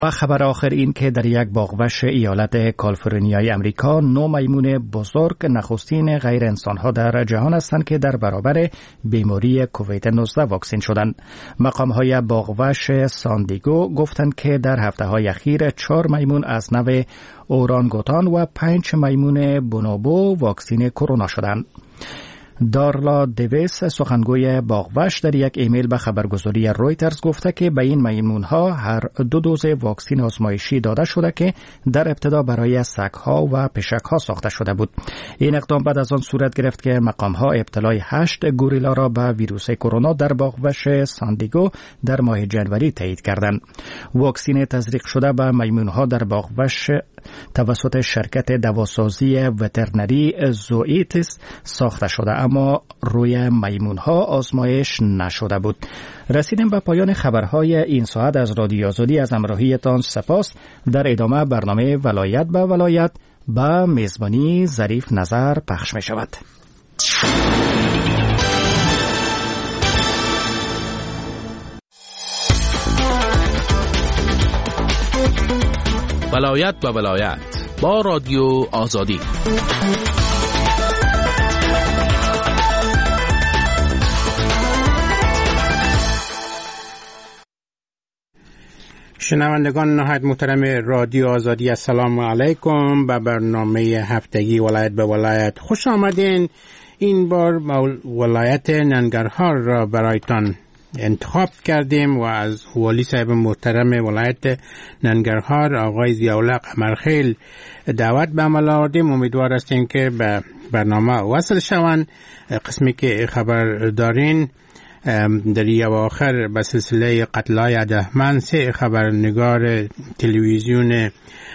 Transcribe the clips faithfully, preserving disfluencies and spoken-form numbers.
و خبر آخر این که در یک باغوش ایالت کالیفرنیای امریکا نو میمون بزرگ نخستین غیر انسان‌ها در جهان هستند که در برابر بیماری کووید نوزده واکسین شدند. مقام‌های باغوش ساندیگو گفتند که در هفته‌های اخیر چهار میمون از نوع اورانگوتان و پنج میمون بونوبو واکسین کرونا شدند. دارلا دیویس سخنگوی باغوش در یک ایمیل به خبرگزاری رویترز گفته که به این میمونها هر دو دوز واکسین آزمایشی داده شده که در ابتدا برای سگ‌ها و پشک‌ها ساخته شده بود. این اقدام بعد از آن صورت گرفت که مقام‌ها ابتلای هشت گوریلا را به ویروس کرونا در باغوش ساندیگو در ماه جنوری تایید کردند. واکسین تزریق شده به میمونها در باغوش توسط شرکت دواسازی وترنری زوئیتس ساخته شده اما روی میمونها آزمایش نشده بود. رسیدیم به پایان خبرهای این ساعت از رادیو آزادی. از همراهیتان سپاس. در ادامه برنامه ولایت به ولایت به میزبانی ظریف نظر پخش می شود. ولایت به ولایت با رادیو آزادی. شنوندگان نهایت محترم رادیو آزادی، السلام علیکم. به برنامه هفتگی ولایت به ولایت خوش آمدین. این بار ولایت ننگرهار را برایتان انتخاب کردیم و از والی صاحب محترم ولایت ننگرهار آقای ضیاءالحق قمرخیل دعوت به عمل آوردیم. امیدوار هستیم که به برنامه وصل شوند. قسمی که خبر دارین در این اواخر به سلسله قتلای هدفمند سه خبرنگار تلویزیون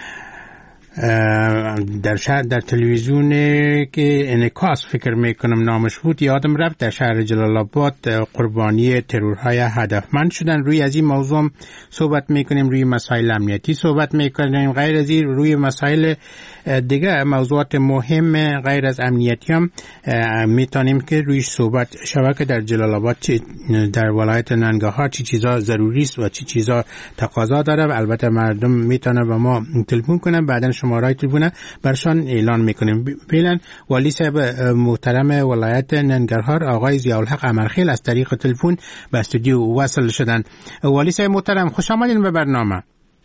در شهر در تلویزیون که انعکاس فکر میکنم نامش بود یادم رفت در شهر جلال آباد قربانی ترورهای هدفمند شدن. روی از این موضوع صحبت میکنیم، روی مسائل امنیتی صحبت میکنیم، غیر از این روی مسائل دیگه موضوعات مهم غیر از امنیتی هم میتونیم که روی صحبت شود که در جلال آباد در ولایت ننگرهار چی چیزا ضروری است و چی چیزا تقاضا داره و البته مردم میتونه به ما تلفن کنن، بعدن شماره تلفن برشان اعلان میکنیم. فعلا والی صاحب محترم ولایت ننگرهار آقای ضیاءالحق قمرخیل از طریق تلفن به استودیو وصل شدن. والی صاحب محترم خوش آمدین به برنامه.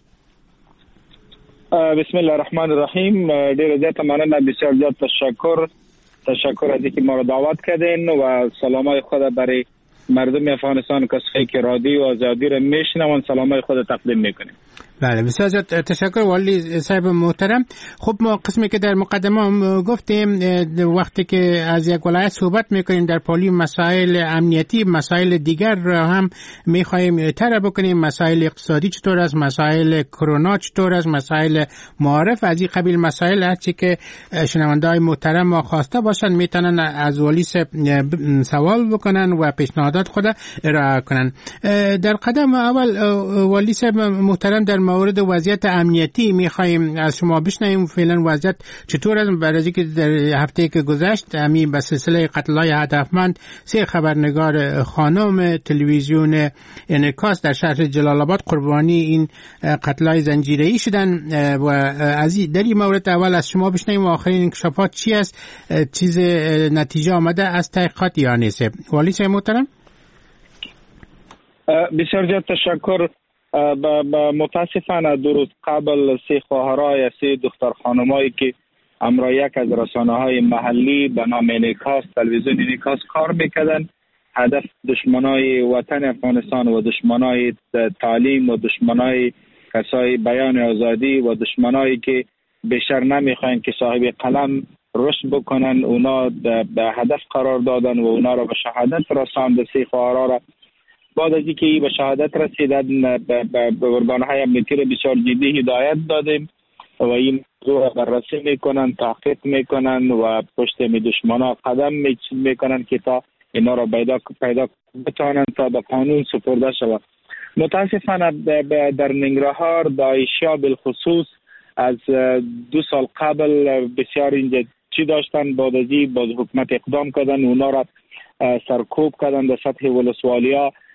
بسم الله الرحمن الرحیم. ډیر زیات مننه، بسیار زیات تشکر تشکر از اینکه ما را دعوت کردین و سلامای خود برای مردم افغانستان کسایی که رادیو آزادی را میشنون سلامای خود تقدیم میکنیم. بله بسیار زیاد تشکر والی صاحب محترم. خب ما قسمی که در مقدمه هم گفتیم وقتی که از یک ولایت صحبت میکنیم در پالی مسائل امنیتی مسائل دیگر را هم میخوایم تر بکنیم، مسائل اقتصادی چطور است، مسائل کرونا چطور است، مسائل معارف از این قبیل مسائل هستی که شنونده‌های محترم ما خواسته باشن میتونن از والی صاحب سوال بکنن و پیشنهادات خود ارائه کنن. در قدم اول والی صاحب محترم در مورد وضعیت امنیتی میخوایم از شما بشنویم. فعلا وضعیت چطور است؟ برای اینکه در هفته که گذشت همین به سلسله قتل‌های هدفمند سه خبرنگار خانم تلویزیون انعکاس در شهر جلال آباد قربانی این قتل‌های زنجیره‌ای شدن و از در این مورد اول از شما بشنویم آخرین انکشافات چی است، چیز نتیجه آمده از تحقیقات یا نیست. والی صاحب محترم. بسیار زیاد تشکر. متاسفانه دو روز قبل سه خواهرای سه دختر خانمایی که امرا یک از رسانه های محلی به نام انعکاس تلویزیون انعکاس کار میکردن هدف دشمنای وطن افغانستان و دشمنای تعلیم و دشمنای کسای بیان آزادی و دشمنایی که بیشتر نمیخواین که صاحب قلم رشد بکنن اونا به هدف قرار دادن و اونا را به شهادت رساندن. سه خواهرها را بعد از اینکه به شهادت رسیدن به ارگان‌های امنیتی را بسیار جدی هدایت دادیم و این موضوع را بررسی میکنن، تحقیق میکنن و پشت می دشمنا قدم میکنن که تا اینا را پیدا پیدا بتوانند تا به قانون سپرده شود. متاسفانه در ننگرهار داعشیا بالخصوص از دو سال قبل بسیار اینجا چی داشتن، بعد از این باز حکومت اقدام کردن اونا را سرکوب کردن در سطح ولسوالیا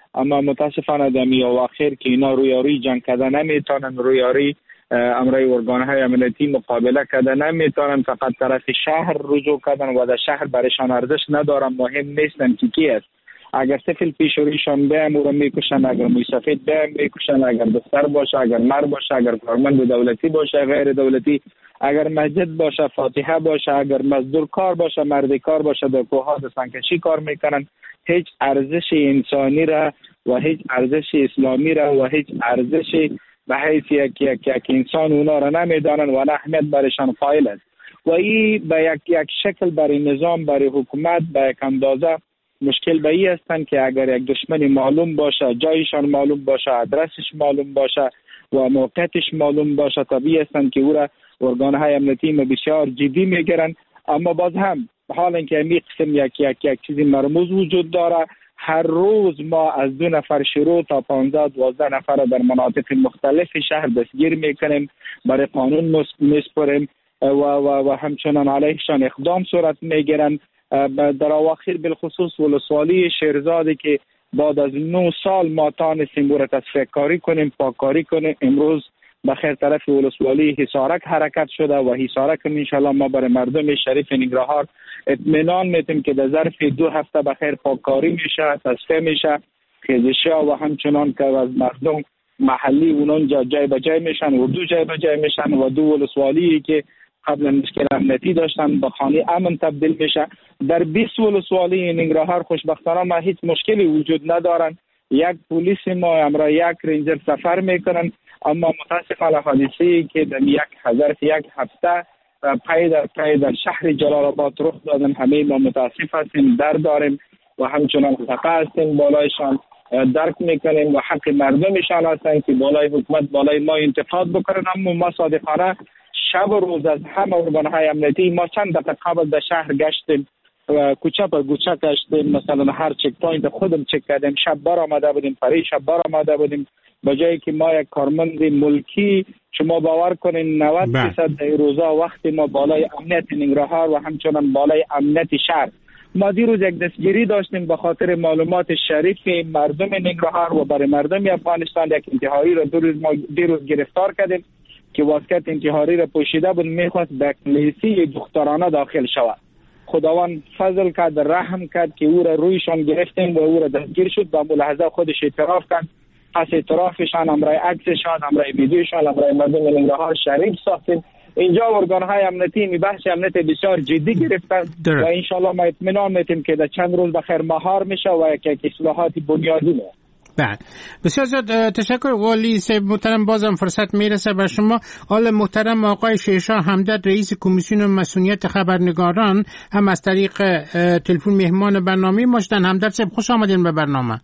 اما متاسفانه در اواخر که اینا رویاری جنگ کردن نمیتونن، رویاری امرای ارگانهای امنیتی مقابله کردن نمیتونن، فقط طرف شهر رجوع کردن و در شهر برایشان ارزش ندارن، مهم نیستن که کی است. اگر سفل پیش رویشان به امور میکشن، اگر موی سفید به میکشن، اگر دختر باشه، اگر مرد باشه، اگر کارمند دولتی باشه، غیر دولتی، اگر مسجد باشه، فاتحه باشه، اگر مزدور کار باشه، مرد کار باشه، در کوهات سنگکشی کار میکنن، هیچ ارزش انسانی را و هیچ ارزش اسلامی را و هیچ ارزش به حیث یک یک یک انسان اونا را نمیدانن و اهمیت برشان قائل است. و این به یک یک شکل برای نظام، برای حکومت به یک اندازه مشکل به این هستند که اگر یک دشمن معلوم باشه، جایشان معلوم باشه، ادرسش معلوم باشه و موقعیتش معلوم باشه، طبیعی هستند که او را ارگانهای امنیتی بسیار جدی میگیرن. اما باز هم حال اینکه می قسم یک یک یک چیزی مرموز وجود داره، هر روز ما از دو نفر شروع تا پانزده دوازده نفر در مناطق مختلف شهر دستگیر میکنیم، برای قانون میسپریم و, و, و همچنان علیهشان اقدام صورت میگیرن. در اواخر بالخصوص ولسوالی شیرزادی که بعد از نه سال ما تانستیم او را تصفیه کاری کنیم، پاککاری کنیم، امروز بخیر طرف ولسوالی حصارک حرکت شده و حصارک انشالله ما برای مردم شریف ننگرهار اطمینان میتیم که در ظرف دو هفته بخیر پاککاری میشه، تصفیه میشه، خیزشی و همچنان که از مردم محلی اونجا جای به جای میشن و دو جای به جای میشن و دو ولسوالی که قبلا مشکل امنیتی داشتن به خانه امن تبدیل میشه. در بیست ولسوالی ننگرهار خوشبختانه ما هیچ مشکلی وجود ندارن. یک پلیس ما امرا یک رنجر سفر میکنن، اما متاسفانه حادثه‌ای که در یک ظرف یک هفته پای در پای در شهر جلال آباد رخ دادن، همه ما متاسف هستیم، درد داریم و همچنان خفه هستیم، بالایشان درک میکنیم و حق مردمشان هستن که بالای حکومت بالای ما انتقاد بکنن. اما ما صادقانه شب و روز از همه ارگانهای امنیتی ما چند دقیقه قبل در شهر گشتیم و کوچه پر کوچه گشتیم، مثلا هر چک پوینت خودم چک کردیم، شب بار آمده بودیم، پری شب بار آمده بودیم، به جایی که ما یک کارمند ملکی شما باور کنین نود درصد در روزا وقتی ما بالای امنیت ننگرهار و همچنان بالای امنیت شهر ما دیروز یک دستگیری داشتیم به خاطر معلومات شریف مردم ننگرهار و برای مردم افغانستان. یک انتحاری را دیروز ما دیروز گرفتار کردیم که واسکت انتحاری را پوشیده بود، میخواست به کلیسی دخترانه داخل شود. خداوند فضل کرد، رحم کرد که او را رویشان گرفتیم و او را دستگیر شد. با ملاحظه خودش اعتراف کرد، پس اعترافشان امرای عکسشان، امرای ویدیوشان، امرای مردم ننگرهار شریک ساختیم. اینجا ارگانهای امنیتی می بحث امنیت بسیار جدی گرفتن و انشالله ما اطمینان میتیم که در چند روز بخیر مهار میشه و یک یک اصلاحات بنیادی میشه. بله، بسیار زیاد تشکر والی صاحب محترم. بازم فرصت میرسه بر شما. حال محترم آقای شیرشاه حمدت رئیس کمیسیون مسئولیت خبرنگاران هم از طریق تلفن مهمان برنامه ما شدن. حمدت صاحب خوش آمدین به برنامه.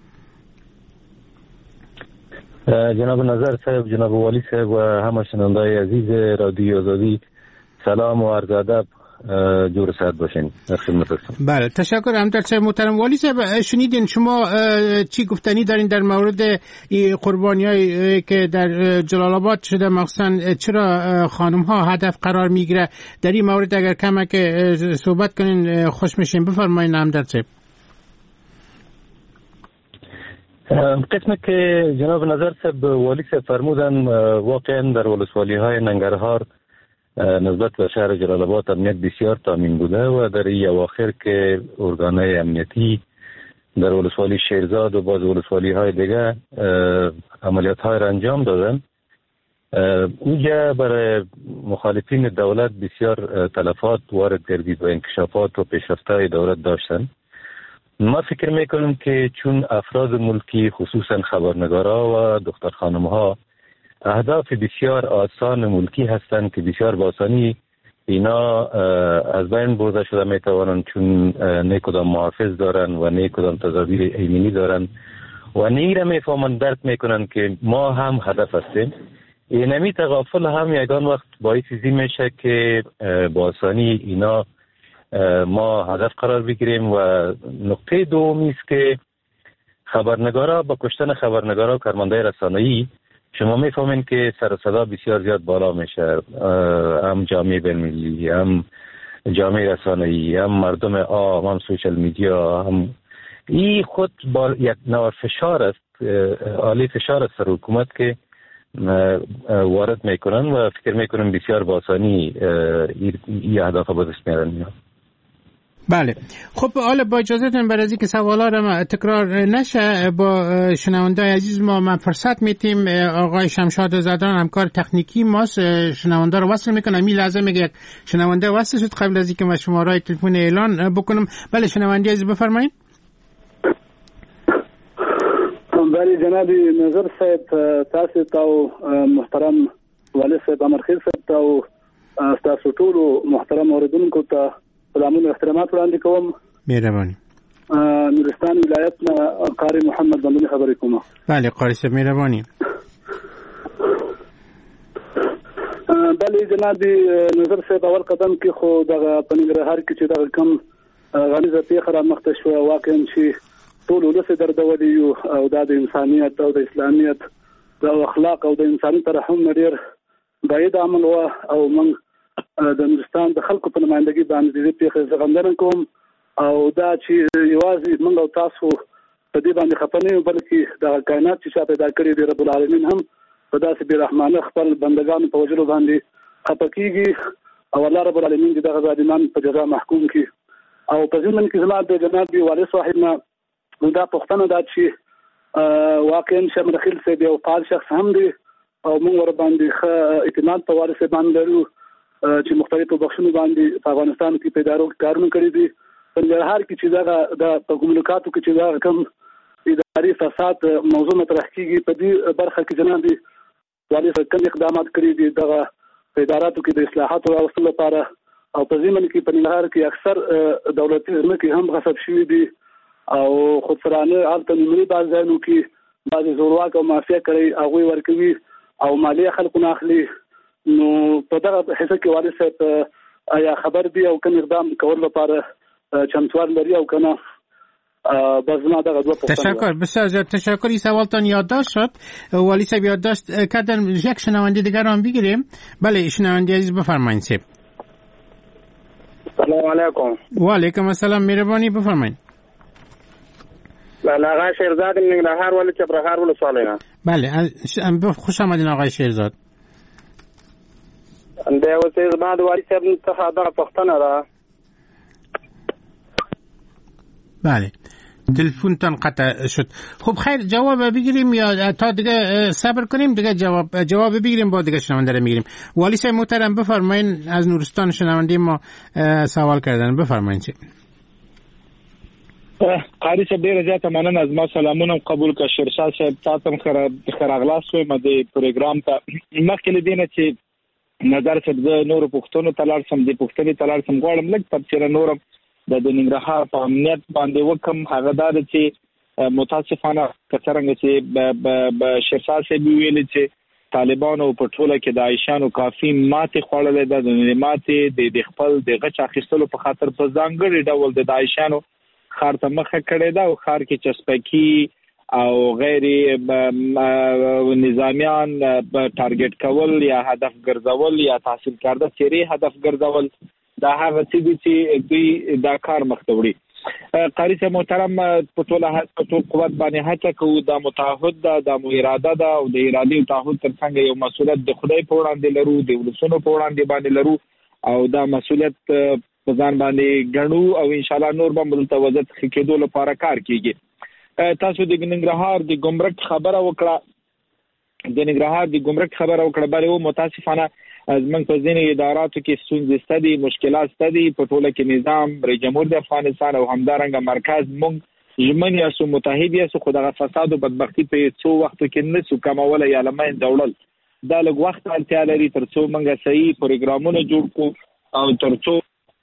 جناب نظر صاحب، جناب والی صاحب و همه شنونده‌های عزیز رادیو آزادی، سلام و عرض ادب، جور صحت باشین. در خدمتتون. بله، تشکر حمدت صاحب محترم. والی صاحب شنیدین شما چی گفتنی دارین در مورد قربانیایی که در جلال آباد شده، مخصوصا چرا خانم ها هدف قرار میگیره؟ در این مورد اگر کمک صحبت کنین خوش میشین. بفرمایید حمدت صاحب. قسمی که جناب نظر صاحب والی صاحب فرمودن، واقعا در ولسوالی های ننگرهار نسبت به شهر جلال آباد امنیت بسیار تامین بوده و در این اواخر که ارگانهای امنیتی در ولسوالی شیرزاد و باز ولسوالی های دیگه عملیات های را انجام دادن، اینجا برای مخالفین دولت بسیار تلفات وارد گردید و انکشافات و پیشرفت های دولت داشتن. ما فکر میکنم که چون افراد ملکی خصوصا خبرنگارا و دختر خانم ها اهداف بسیار آسان ملکی هستند که بسیار با آسانی اینا از بین برده شده میتوانند، چون نه کدام محافظ دارن و نه کدام تدابیر ایمنی دارن و نه را میفهمند، درک میکنن که ما هم هدف هستیم. اینمی تغافل هم یگان وقت باعث چیزی میشه که با آسانی اینا ما هدف قرار بگیریم. و نقطه دومی است که خبرنگارا با کشتن خبرنگارا و کارمندای رسانه‌ای شما میفهمین که سر و صدا بسیار زیاد بالا میشه، هم جامعه بین‌المللی، هم جامعه رسانه‌ای، هم مردم عام، هم سوشال میدیا، هم این خود با یک نوع فشار است، عالی فشار است سر حکومت که وارد میکنن و فکر میکنم بسیار با آسانی این اهداف با دست میارن. بله خب حالا با اجازهتون برای اینکه سوالا رو تکرار نشه با شنونده عزیز ما من فرصت میتیم آقای شمشاد زدان همکار تکنیکی ماست شنونده رو وصل میکنم. این لحظه میگه یک شنونده وصل شد قبل از اینکه من شماره تلفن اعلان بکنم. بله شنونده عزیز بفرمایید. بله جناب نظر صاحب تاسو ته محترم والي صاحب امرخیل صاحب ته تاسو ټول محترم اوریدونکو ته سلامونه او احترامات وړاندې کوم. مهرباني. نورستان ولایت نه قاری محمد بندونی خبرې کوم. بله قاری صاحب مهرباني. بله جناب نظر صاحب اول قدم کې خو دغه په ننګرهار کې چې دغه کم غلیظه پیښه رامخته شوه واقعا چې ټول ولس دردولي یو او د انسانیت او د اسلامیت د اخلاق او د انساني ترحم ډیر باید عمل و او موږ د نورستان د خلکو په نمائندګۍ باندې دې پیښه زغمدن کوم او دا چې یوازې موږ او تاسو په دې باندې خپه نه یو بلکې د کائنات چې پیدا کړی دی رب العالمین هم په داسې برحمانه خپل بندگانو په وجلو باندې خپه کیږي او الله رب العالمین دې دغه ظالمان په جزا محکوم کړي. او په ضمن کې زما د جناب والي صاحب نه دا پښتنه دا چې واقعا شمر خیل صاحب یو فعال شخص هم دی او موږ ور باندې ښه اعتماد په وارث باندې لرو چې مختلفو بخښونو باندې په افغانستان کې پیدارو کارونه کړی دي. په ننګرهار کې چې دا د کومونیکاتو کې چې دا کوم اداري فساد موضوع مطرح کیږي په دې برخه کې جناب والي صاحب کوم اقدامات کړی دي دغه اداراتو کې د اصلاحاتو راوستلو لپاره او په ضمن کې په ننګرهار کې اکثر دولتي ځمکې هم غصب شوي دي او خودسرانه البته نیمري بازارونو کې بعضې زورواک او مافیا کړی هغوی ورکوي او مالیه خلکو نه اخلي. نو په دغه حصه کې والي صاحب آیا خبر دی او کوم اقدام کول لپاره چمتوار لري او کنه؟ باز ما دغه دوه پوښتنه. تشکر بسیار زیاد تشکر. این سوالتان یادداشت شد. والی صاحب یادداشت کردن. یک شنونده دیگر هم بگیریم. بله شنونده عزیز بفرمایید صاحب. سلام علیکم. و علیکم السلام مهربانی بفرمایید. بله آقای شیرزاد ننګرهار ولې چپرهار ولسوالۍ نه. بله خوش آمدین آقای شیرزاد. د اوسې زما د والي صاحب څخه دغه پوښتنه ده. بله تلفنتان قطع شد. خب خیر جواب بگیریم یا تا دیگه صبر کنیم دیگه جواب جواب بگیریم با دیگه شنونده رو میگیریم. والی صاحب محترم بفرمایید از نورستان شنونده ما سوال کردن بفرمایید. قاری صاحب ډیره زیاته مننه. از ما سلامونه قبول کړه. شیرشاه صاحب تاسو خیر اغلاس وي مده پروګرام ته مخکې لدینه چې نظر صاحب د نور پښتون ته لاړ سم د پښتني ته لاړ سم غواړم لږ تفسیر نورم د ننګرهار په امنیت باندې وکم هغه دا چې متاسفانه کڅرنګ چې د شیرشاه صاحب ویل چې طالبانو په ټوله کې د عایشانو کافي ماته خوړلې ده د ماته د خپل د غچ اخیستلو په خاطر په ځانګړي ډول د عایشانو خار ته مخه کړی دا او خار کې چسپکی او غیر نظامیان ټارګټ کول یا هدف ګرځول یا تحصیل کارده چیرې هدف ګرځول دا هغه څه دي چې دوی دا کار مخته وړي. قاری صاحب محترم په ټوله په ټول قوت باندې هڅه کوو د متعهد د د اراده ده او د ارادي او تعهد ترڅنګ یو مسؤلیت د خدای په وړاندې لرو د ولسونو په وړاندې باندې لرو او دا مسؤلیت په ځان باندې ګڼو او ان شاء الله نور به ملته وضعیت ښه کېدو لپاره کار کیږي. تاسو د ننګرهار د ګمرک خبره وکړه د ننګرهار د ګمرک خبره وکړه بل او متاسفانه زمونږ په ځینې اداراتو کې ستونزې شته دي مشکلات شته دي په ټوله کې نظام رئیس جمهور د افغانستان او همدارنګه مرکز موږ ژمن یاسو متحد یاسو خو دغه فساد او بدبختی په څو وختو کې نه سو کموله یا لمن دوړل دا لږ وخت اړتیا لري ترڅو موږ صحیح پروګرامونه جوړ کړو او ترڅو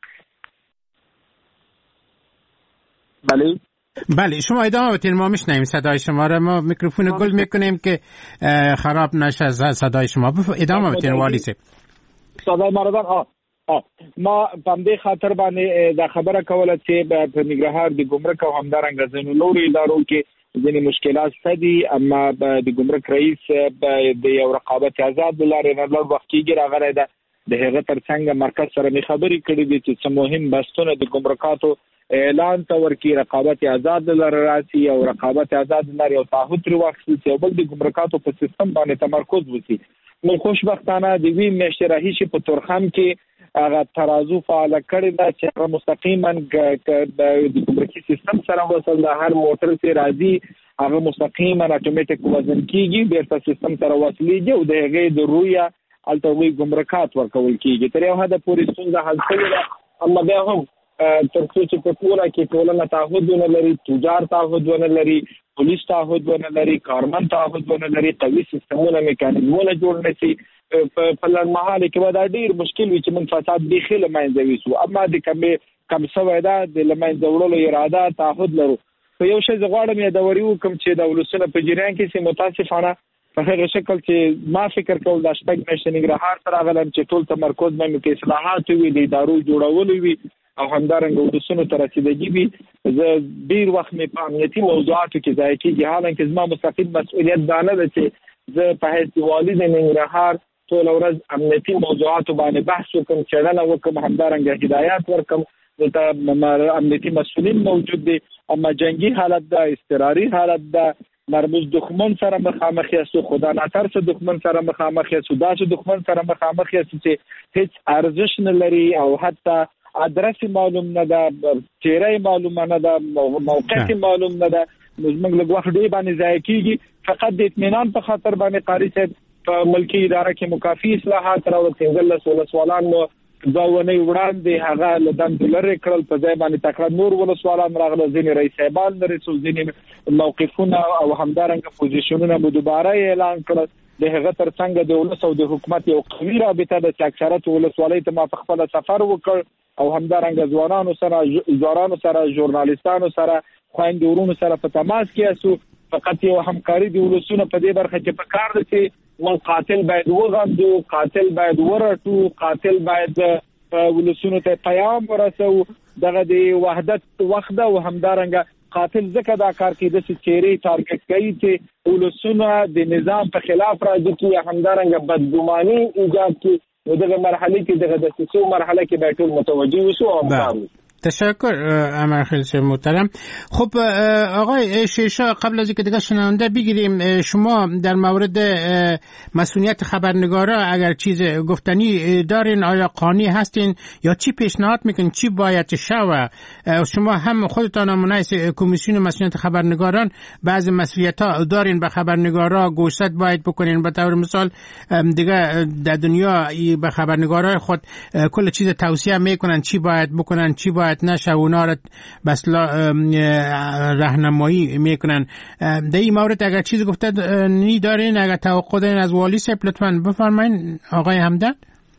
بله بله شما ادامه بدین ما میشنویم صدای شما را ما میکروفون گل میکنیم که خراب نشه صدای شما ادامه بدین والی صاحب. صدای مردان آه آه ما په دې خاطر باندې دا خبره کوله چې په ننګرهار د ګمرک او همدارنګه ځینو نورو ادارو کې ځینې مشکلات شته دي اما د ګمرک رئیس د یو رقابت آزاد لارې نه لږ وخت کېږي راغلی ده د هغه ترڅنګ مرکز سره می خبرې کړې دي چې څه مهم بحثونه د ګمرکاتو اعلان تا ورکی رقابت آزاد لر راسي او رقابت آزاد لر یو تعهد واخیستل چې بل د ګمرکاتو په سیستم باندې تمرکز وکړي. نو خوشبختانه د وی میاشتې راهیسې په تورخم کې هغه ترازو فعال کړی دا چې هغه مستقیما د ګمرکي سیستم سره وصل د هر موټر سي راځي هغه مستقیما اتوماتیک وزن کیږي بیرته سیستم سره وصلېږي او د هغې د رویا التوی ګمرکات ورکول کیږي. تر یو حد پورې ستونزه حل شوې ده، اما بیا هم تر څو چې په ټوله کې ټولنه تعهد ونه لري، تجار تعهد ونه لري، پولیس تعهد ونه لري، کارمن تعهد ونه لري، قوي سیستمونه میکانیزمونه جوړ نشي، په لړمحاله کې به دا ډیر مشکل وي چې من فساد بېخي له منځه ویسو. اما د کمې کم سوی ده د له منځه وړلو اراده تعهد لرو. په یو شی زه غواړم یادوري وکړم چې د ولسونه په جریان کې چې متاسفانه په هغه شکل چې ما فکر کول د شپږ میاشتې ننګرهار سره غلم چې ټول تمرکز باندې کې اصلاحات وي، د ادارو جوړول وي او همدارنګه ولسونو ته رسیدګي وي. زه ډیر وخت مې په امنیتي موضوعاتو کې ځای کېږي، حالانکه زما مستقیم مسؤلیت دا نه ده چې زه په حیث والي د ننګرهار ټول ورځ امنیتي موضوعاتو باندې بحث وکړم، څېړنه وکړم، همدارنګه هدایات ورکړم. دلته امنیتي مسؤلین موجود دي، اما جنگي حالت ده، اضطراري حالت ده، مرموز دښمن سره مخامخ یاستو، خدا ناترسه دښمن سره مخامخ یاستو، داسې دښمن سره مخامخ یاستو چې هیڅ ارزش نه لري او حتی ادرس معلوم نه ده، چهره معلومه نه ده، موقعیت معلوم نه ده. موږ له وخت ډیر باندې ځای کیږي فقط د اطمینان په خاطر باندې قاری صاحب په ملکی اداره کې مکافي اصلاحات راوړل، څنګه ولسوالان مو ځاونې وړاندې هغه له دندې لرې کړل، په ځای باندې تکړه نور ولسوالان راغله، ځینې رئیس صاحبان لري، ځینې موقفونه او همدارنګه پوزیشنونه مو دوباره اعلان کړل. د هغه ترڅنګ د ولس او د حکومت یو قوي رابطه د اکثریت ولسوالۍ ته ما په خپل سفر وکړ او همدارنګه ځوانانو سره ځوانانو سره ژورنالیستانو سره خويندو ورونو سره په تماس کې اسو. فقط یو همکاري د ولسونو په دې برخه کې په کار ده چې ول قاتل باید وغندو، قاتل باید ورټو، قاتل باید ولسونو ته پیغام ورسو، دغه د وحدت وخت او همدارنګه قاتل ځکه دا کار کوي د چیرې ټارګټ کوي چې ولسونو د نظام په خلاف راځي چې همدارنګه بدګماني ایجاد کوي. دغه مرحله کې دغه د سیاسي مرحله کې به ټول متوجه وشو او همکارو. تشکر امرخیل صاحب محترم. خب آقای شیرشاه، قبل از اینکه دیگه شنونده بگیریم، شما در مورد مسئولیت خبرنگارا اگر چیز گفتنی دارین، آیا قانونی هستین یا چی پیشنهاد میکنین چی باید شوه؟ شما هم خودتان نمونه کمیسیون مسئولیت خبرنگاران بعضی مسئولیت ها دارین، به خبرنگارا گوشزد باید بکنین. به طور مثال دیگه در دنیا به خبرنگارای خود کل چیز توصیه میکنن چی باید بکنن چی باید نشه، اونا را بس راهنمایی میکنن. در این مورد اگر چیزی گفته نی دارین، اگر توقع دارین از والی صاحب لطفاً بفرمایین آقای همدان.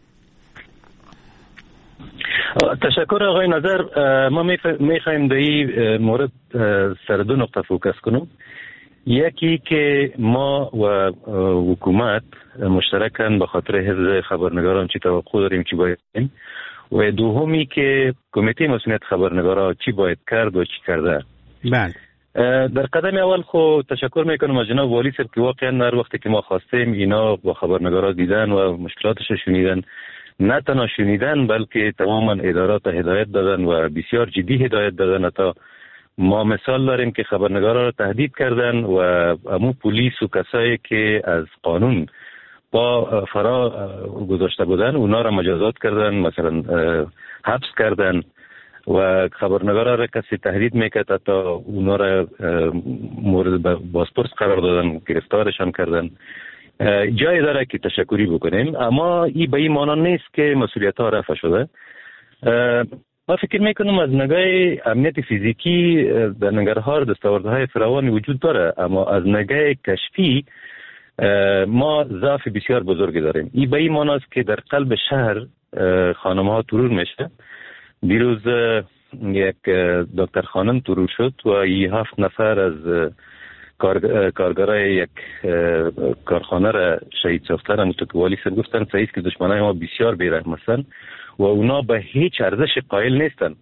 تشکر آقای نظر. ما میخوایم در این مورد سر دو نقطه فوکس کنم. یکی که ما و حکومت مشترکاً به خاطر حفظ خبرنگاران چی توقع داریم چی باید کنیم، و دومی که کمیته مسئولیت خبرنگارا چی باید کرد و چی کرده. بله. در قدم اول خو تشکر میکنم از جناب والی صاحب که واقعا هر وقتی که ما خواستیم اینا با خبرنگارا دیدن و مشکلاتش شنیدن، نه تنها شنیدن بلکه تماما ادارات هدایت دادن و بسیار جدی هدایت دادن. تا ما مثال داریم که خبرنگارا را تهدید کردن و امو پلیس و کسایی که از قانون با فرا گذاشته بودن اونا را مجازات کردن، مثلا حبس کردن و خبرنگارا را کسی تهدید میکرد تا اونا را مورد بازپرس قرار دادن، گرفتارشان کردن. جای داره که تشکری بکنیم، اما این به این معنی نیست که مسئولیت ها رفع شده. ما فکر میکنم از نگاه امنیت فیزیکی در ننگرهار دستاوردهای فراوانی وجود داره، اما از نگاه کشفی ما ضعف بسیار بزرگی داریم. این به این معنی است که در قلب شهر خانم ها ترور میشه. دیروز یک دکتر خانم ترور شد و این هفت نفر از کار کارگرای یک کارخانه را شهید ساختن. همونطور که والی صاحب گفتن صحیح که دشمنای ما بسیار بی‌رحم هستند و اونا به هیچ ارزش قائل نیستن،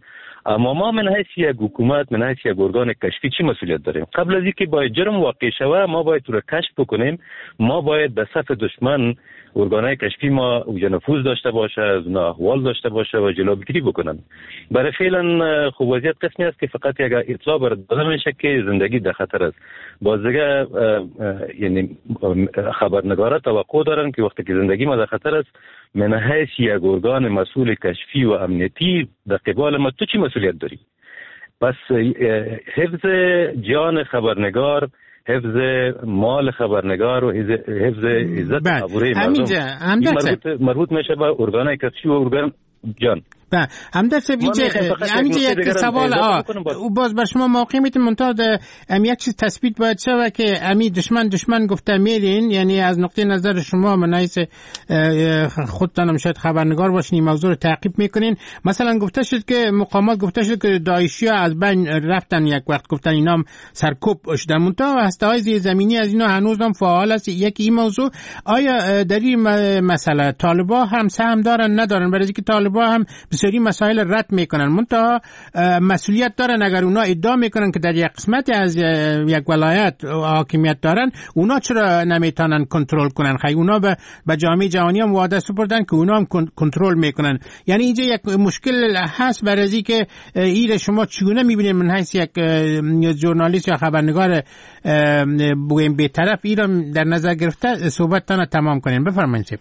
اما ما من حیث یک حکومت، من حیث یک ارگان کشفی چی مسئولیت داریم؟ قبل از اینکه باید جرم واقع شود ما باید تو رو کشف بکنیم، ما باید به صف دشمن ارگانهای کشفی ما اوجه نفوذ داشته باشه، از اونا احوال داشته باشه و جلوگیری بکنن. برای فعلا خب وضعیت قسمی است که فقط یک اطلاع بر داده میشه که زندگی در خطر است. باز دیگه یعنی خبرنگارا توقع دارن که وقتی که زندگی ما در خطر است، من حیث یک ارگان مسئول کشفی و امنیتی در قبال ما تو چی مسئولیت داری؟ پس حفظ جان خبرنگار، حفظ مال خبرنگار و حفظ عزت عبوره مردم مربوط, مربوط میشه به ارگانهای کشفی و ارگان جان. بله همدرد صاحب اینجا یک سوال او باز بر شما موقع میتون منتها ام یک چیز تثبیت باید شود که امی دشمن دشمن گفته میرین، یعنی از نقطه نظر شما من حیث خودتانم شاید خبرنگار باشین این موضوع رو تعقیب میکنین. مثلا گفته شد که مقامات گفته شد که داعشی ها از بین رفتن، یک وقت گفتن اینا هم سرکوب شدن، منتها هسته های زیر زمینی از اینا هنوز هم فعال است. یکی این موضوع، آیا در این مسئله طالبا هم سهم دارن ندارن؟ برای اینکه طالبا هم بسیاری مسائل رد میکنن، منتها مسئولیت دارن اگر اونا ادعا میکنن که در یک قسمت از یک ولایت حاکمیت دارن، اونا چرا نمیتونن کنترل کنن؟ خیلی اونا به به جامعه جهانی هم وعده سپردن که اونا هم کنترل میکنن. یعنی اینجا یک مشکل هست. برای اینکه این شما چگونه میبینید من حیث یک ژورنالیست یا خبرنگار بگویم بی‌طرف این را در نظر گرفته صحبتتان تمام کنین؟ بفرمایید.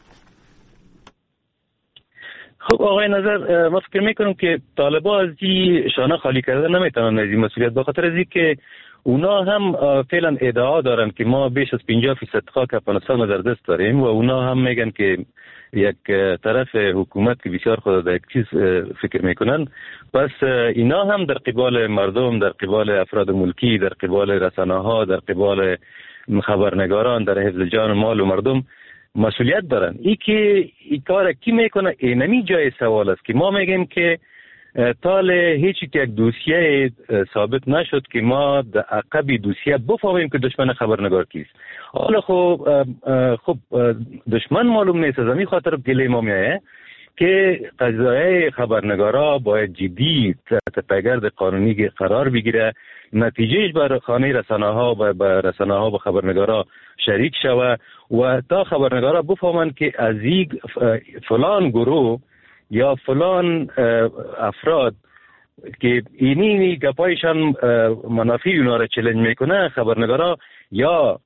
خب آقای نظر، ما فکر میکنم که طالبا از این شانه خالی کردن نمیتونن از این مسئولیت، به خاطر از اینکه اونا هم فعلا ادعا دارن که ما بیش از پنجاه فیصد خاک افغانستان در دست داریم و اونا هم میگن که یک طرف حکومت که بسیار خود در یک چیز فکر میکنن. پس اینا هم در قبال مردم، در قبال افراد ملکی، در قبال رسانه ها، در قبال خبرنگاران، در حفظ جان و مال و مردم مسئولیت دارن. ای که این کار کی میکنه اینمی جای سوال است که ما میگیم که تال هیچ یک دوسیه ثابت نشد که ما در عقب دوسیه بفهمیم که دشمن خبرنگار کیست. حالا خب خب دشمن معلوم نیست، از همین خاطر گله ما میایه که قضایه خبرنگارا باید جدی تحت پیگرد قانونی قرار بگیره، نتیجهش بر خانه رسانه ها و بر رسانه ها و خبرنگارا شریک شوه و تا خبرنگارا بفهمند که از این فلان گروه یا فلان افراد که اینی گپایشان منافع اونا را چلنج میکنه، خبرنگارا یا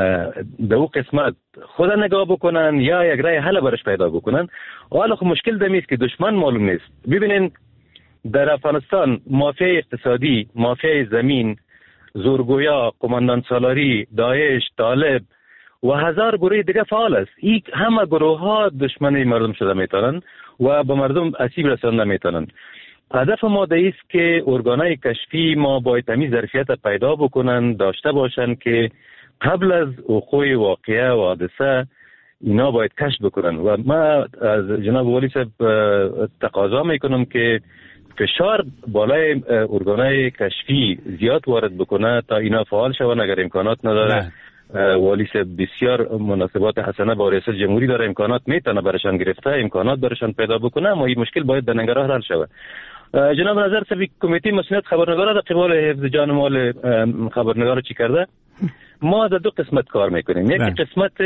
در او قسمت خود نگاه بکنن یا یک رای حل برش پیدا بکنن. حالا خب مشکل دمیست که دشمن معلوم نیست. ببینین در افغانستان مافیای اقتصادی، مافیای زمین، زورگویا، قماندان سالاری، داعش، طالب و هزار گروه دیگه فعال است. این همه گروه ها دشمن مردم شده میتونن و به مردم آسیب رسانده میتونن. هدف ما است که ارگانهای کشفی ما باید تمیز ظرفیت پیدا بکنن، داشته باشن که قبل از وقوع واقعه و حادثه اینا باید کشف بکنن. و ما از جناب والی صاحب تقاضا میکنم که فشار بالای ارگانهای کشفی زیاد وارد بکنه تا اینا فعال شون. اگر امکانات نداره، والی صاحب بسیار مناسبات حسنه با ریاست جمهوری داره، امکانات میتونه برشان گرفته، امکانات برشان پیدا بکنه، اما این مشکل باید در نگران حل شود. جناب نظر صاحب کمیته مسئولیت خبرنگارا در قبال حفظ جان و مال خبرنگارا چی کرده؟ ما در دو قسمت کار میکنیم. یکی قسمت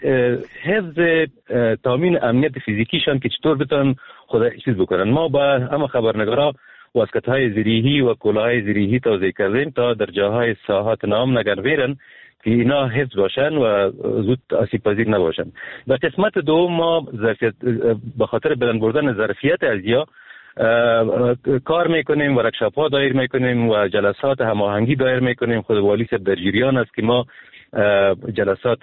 حفظ تامین امنیت فیزیکیشان که چطور بتونن خود چیز بکنن. ما با همه خبرنگارا واسکت‌های زیریهی و کلاهای زیریهی توزیع کردیم تا در جاهای ساحات نام نگن ویرن که اینا حفظ باشن و زود آسیب پذیر نباشن. در قسمت دوم ما ظرفیت به خاطر بلند بردن ظرفیت ازیا کار میکنیم، ورکشاپ ها دایر میکنیم و جلسات هماهنگی دایر میکنیم. خود والی صاحب در جریان است که ما جلسات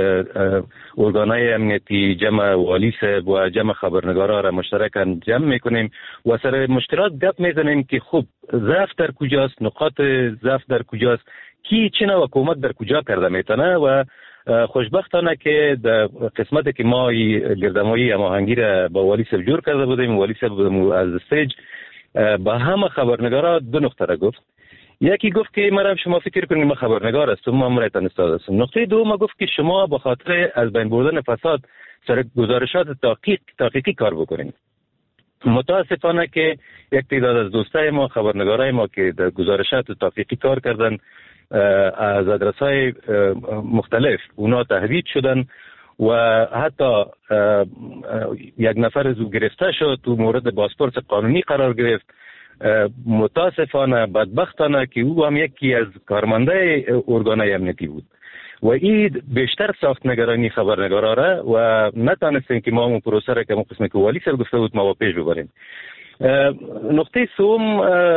ارگانهای امنیتی جمع والی صاحب و جمع خبرنگارا را مشترکاً جمع میکنیم و سر مشکلات گپ میزنیم که خوب ضعف در کجاست، نقاط ضعف در کجاست، کی چه نوع حکومت در کجا کرده میتونه. و خوشبختانه که در قسمت که ما گردمایی هماهنگی را با والی صاحب جور کرده بودیم، والی صاحب از استیج با همه خبرنگارا دو نقطه را گفت. یکی گفت که مرا شما فکر کنید ما خبرنگار هستم، ما مرایتان استاد هستم. نقطه دوم گفت که شما به خاطر از بین بردن فساد سر گزارشات تحقیق تحقیقی کار بکنید. متاسفانه که یک تعداد از دوستای ما، خبرنگارای ما که در گزارشات توفیقی کار کردن از آدرس‌های مختلف اونا تهدید شدن و حتی یک نفر از او گرفته شد، تو مورد پاسپورت قانونی قرار گرفت. متاسفانه بدبختانه که او هم یکی از کارمنده ارگانهای امنیتی بود و این بیشتر ساخت نگرانی خبرنگارا را و نتانستیم که ما اون پروسه را که اون قسمی که والی سر گفته بود ما با پیش ببریم. نقطه سوم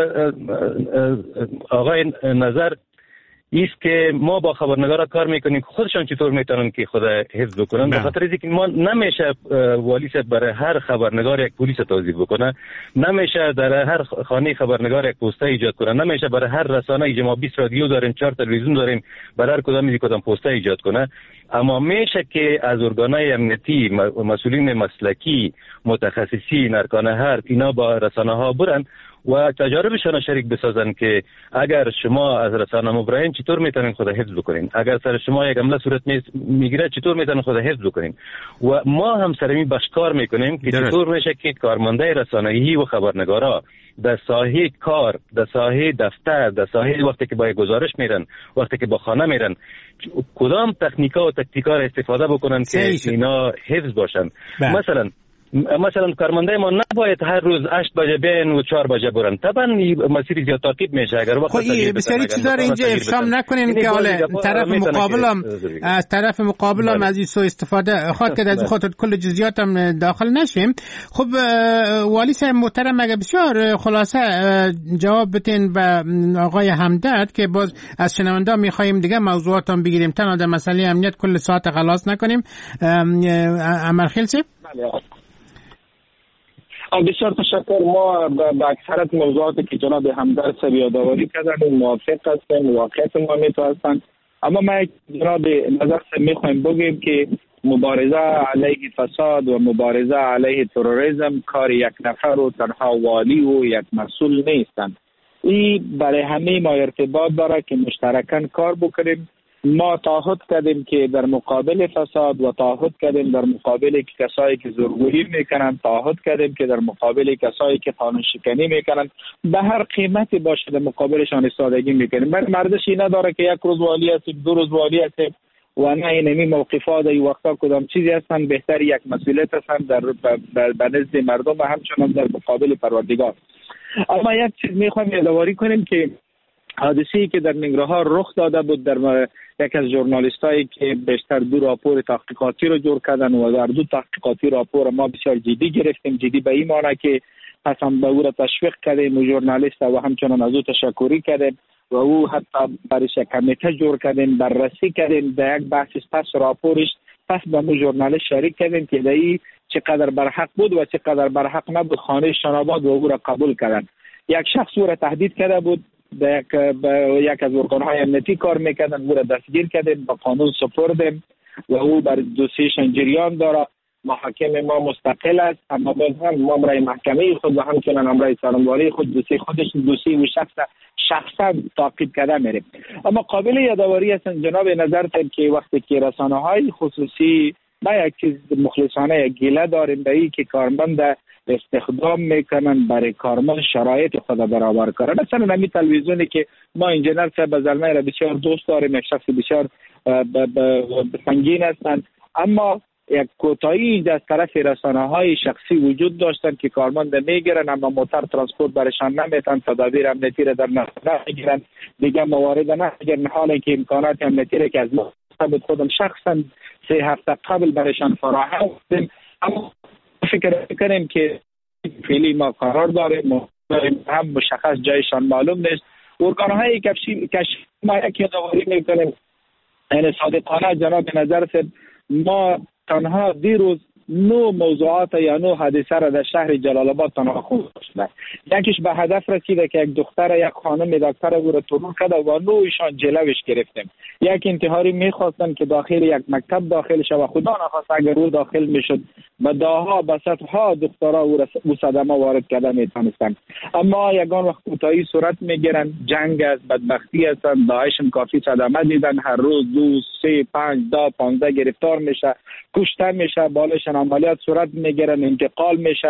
آقای نظر ایست که ما با خبرنگارا کار میکنیم خودشان چطور میتونن که خود حفظ بکنن، به خاطر اینکه ما نمیشه والی صاحب برای هر خبرنگار یک پلیس توظیف بکنه، نمیشه در هر خانه خبرنگار یک پسته ایجاد کنه، نمیشه برای هر رسانه ما بیست رادیو داریم، چهار تلویزیون داریم، برای هر کدام یک کدام پسته ایجاد کنه. اما میشه که از ارگانهای امنیتی، مسئولین مسلکی، متخصصین، ارکان حرب اینا با رسانه ها برن و تجاربشان شریک بسازن که اگر شما از رسانه مبرهین چطور میتونین خود حفظ بکنین، اگر سر شما یک حمله صورت میگیره چطور میتونین خود حفظ بکنین. و ما هم سر این بشکار میکنیم که چطور میشه که کارمنده رسانه‌ای و خبرنگارا در ساحه کار، در ساحه دفتر، در ساحه وقتی که با گزارش میرن، وقتی که با خانه میرن، کدام تکنیکا و تکتیکا را استفاده بکنن که اینا حفظ باشن. بله. مثلا مثلا کارمنده ما نباید هر روز هشت بجه بیان و چهار بجه برن. طبعا مسیر زیاد تعقیب میشه. اگر وقت خب بسیاری چیزا رو اینجا افشام نکنین که حالا طرف مقابلم از طرف مقابلم از این سو استفاده خواد که از خاطر کل جزئیاتم داخل نشیم. خب والی صاحب محترم، مگه بسیار خلاصه جواب بدین به آقای همدرد که باز از شنوندا میخوایم دیگه موضوعاتم بگیریم، تنها در مسئله امنیت کل ساعت خلاص نکنیم. عمر خیل صاحب. بسیار تشکر. ما به اکثرت موضوعاتی که جناب همدرد صاحب یادآوری کردن موافق هستیم، واقعیت ما میتو هستن. اما ما جناب نظر صاحب میخوایم بگیم که مبارزه علیه فساد و مبارزه علیه تروریسم کار یک نفر و تنها والی و یک مسئول نیستند. این برای همه ما ارتباط داره که مشترکاً کار بکنیم. ما تعهد کردیم که در مقابل فساد و تعهد کردیم در مقابل کسایی که زورگویی میکنن، تعهد کردیم که در مقابل کسایی که قانون شکنی میکنن به هر قیمتی باشه در مقابلشان ایستادگی میکنیم. من مردشی نداره که یک روز والی هستیم، دو روز والی هستیم و نه اینمی موقفات ای وقتا کدام چیزی هستن بهتر یک مسئولیت هستن در به نزد مردم و همچنان در مقابل پروردگار. اما یک چیز میخوایم یادآوری کنیم که حادثه‌ای که در ننگرهار رخ داده بود، در یک از ژورنالیستایی که بیشتر دو راپور تحقیقاتی رو جور کردن و در دو تحقیقاتی راپور ما بسیار جدی گرفتیم. جدی به این معنی که قسم به او را تشویق کردیم و ژورنالیست و همچنان از او تشکری کردیم و او حتی برش یک کمیته جور کردیم، بررسی کردیم در یک بحث پس راپورش پس به مو ژورنالیست شریک کردیم که دایی چقدر برحق بود و چقدر برحق نبود. خانه شناباد و او را قبول کردن. یک شخص او را تهدید کرده بود، در یک, یک از ارگان‌های امنیتی کار میکردن، او را دستگیر کردیم، با قانون سپردیم و او بر دوسیشان جریان داره. محاکم ما مستقل است، اما باز هم ما برای محکمه خود و همچنان امرای سرانواری خود دوسی خودش دوسی و شخص شخصا تعقیب کرده میریم. اما قابل یادآوری است جناب نظر که وقتی که رسانه‌های خصوصی ما یک چیز مخلصانه گله داریم به این که کارمند استخدام میکنن برای کارمند شرایط خود برابر کنن. مثلا همین تلویزیونی که ما انجینر صاحب زلمه را بسیار دوست داریم، یک شخص بسیار سنگین هستند، اما یک کوتاهی از طرف رسانه‌های شخصی وجود داشتن که کارمند میگیرن اما موتر ترانسپورت برشان نمیتن، تدابیر امنیتی را در نظر نمیگیرن، دیگه موارد نمیگیرن، حالا که امکانات امنیتی را که از ما خودم شخصا سه هفته قبل برشان فراهم کردیم. اما فکر میکنیم که فعلی ما قرار داریم، هم مشخص جایشان معلوم نیست. ارگان‌های کشفی ما یک یادآوری میکنیم این صادقانه جناب نظر صاحب، ما تنها دیروز نو موضوعات یا نو حادثه را در شهر جلال آباد تنها خود داشته. یکیش به هدف رسیده که یک دختر یک خانم دکتر او را ترور کرده و نویشان جلوش گرفتیم. یک انتحاری میخواستن که داخل یک مکتب داخل شود، خدا نخواست اگر او داخل میشد به داها به صدها دخترها او را صدمه وارد کرده میتونستن. اما یگان وقت کوتاهی صورت میگیرن، جنگ است، بدبختی هستن، داعش کافی صدمه دیدن، هر روز دو سه پنج دا پانزده گرفتار میشه، کشته میشه، بالشان عملیات صورت میگیرن، انتقال میشه.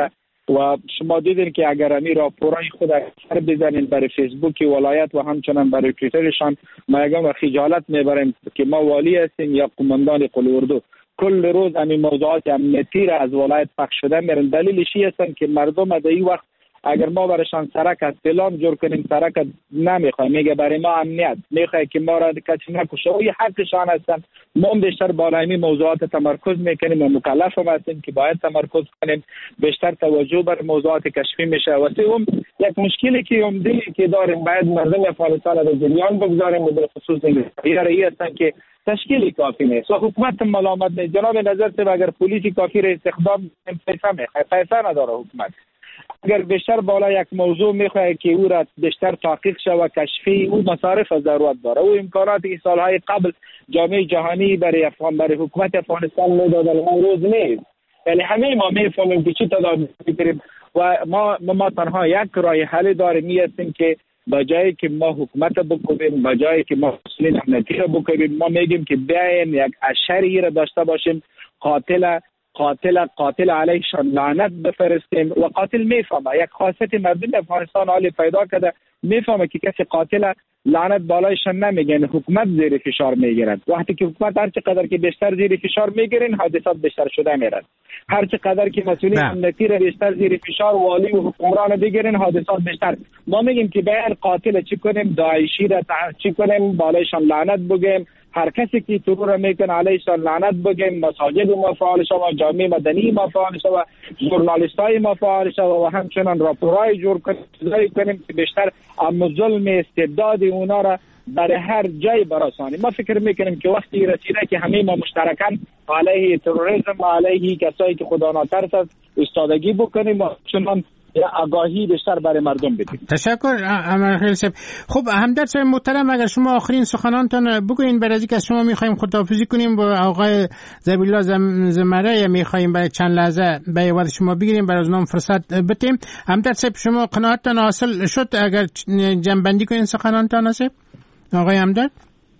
و شما دیدین که اگر امی راپورای خود اکثر بزنین برای فیسبوک ولایت و همچنان برای توییترشان، ما یکم خجالت میبریم که ما والی هستیم یا قماندان قل اردو. کل روز امی موضوعات امنیتی را از ولایت پخش شده میرن. دلیلش این است که مردم در این وقت اگر ما برایشان سرک از پلان جور کنیم سرک نمیخواه، میگه برای ما امنیت میخواه که ما را کسی نکشه و یه حقشان هستن. ما بیشتر بالایمی موضوعات تمرکز میکنیم و مکلف هم هستیم که باید تمرکز کنیم، بیشتر توجه بر موضوعات کشفی میشه. و سوم یک مشکلی که عمده که داریم باید مردم افغانستان را جریان بگذاریم و به خصوص این هستن که تشکیلی کافی نیست و حکومت ملامت نیست. جناب نظر صاحب اگر پلیسی کافی را استخدام پیسه میخواه، پیسه نداره حکومت. اگر بیشتر بالا یک موضوع میخواه که او را بیشتر تحقیق شود و کشفی، او مصارف ضرورت داره. او امکاناتی که سالهای قبل جامعه جهانی برای افغان برای حکومت افغانستان میدادن اون روز نیست. یعنی همه ما میفهمیم که چی تدابیر میگیریم و ما ما تنها یک راه حل داریم، می‌استیم که بجایی که ما حکومت بکنیم، بجایی که ما مسئولین امنیتی را بکنیم، ما میگیم که بیاین یک اشری را داشته باشیم، قاتل قاتل قاتل علیشان لعنت بفرستیم. و قاتل میفهمه، یک خاصیت مردم افغانستان حالی پیدا کرده، میفهمه که کسی قاتل لعنت بالایشان نمیگن، حکومت زیر فشار میگیرد. وقتی که حکومت هر چقدر که بیشتر زیر فشار میگیرن حادثات بیشتر شده میرن. هر چقدر که مسئولین امنیتی را بیشتر زیر فشار والی و حکمران بگیرن حادثات بیشتر. ما میگیم که بیاین قاتل چی کنیم، داعشی را چی کنیم، بالایشان لعنت بگیم، هر کسی که ترور میکنه علیشان لعنت بگیم، مساجد ما فعال شود، جامعه مدنی ما فعال شود، ژورنالیستای ما فعال شود و همچنان راپورای جور کنیم که بیشتر ام ظلم استبداد اونا را برای هر جای برسانیم. ما فکر میکنیم که وقتی رسیده که همه ما مشترکاً علیه تروریسم و علیه کسایی که خدا ناترس است ایستادگی بکنیم و چنان آگاهی بیشتر برای مردم بدیم. تشکر امرخیل صاحب. خب همدرد صاحب محترم، اگر شما آخرین سخنانتان بگوین، برای اینکه از شما میخوایم خداحافظی کنیم با آقای ذبیح الله زمره میخوایم برای چند لحظه به وقت شما بگیریم، برای اونم فرصت بدیم. همدرد صاحب شما قناعتتان حاصل شد اگر جنبندی کنین سخنانتان صاحب؟ آقای همدرد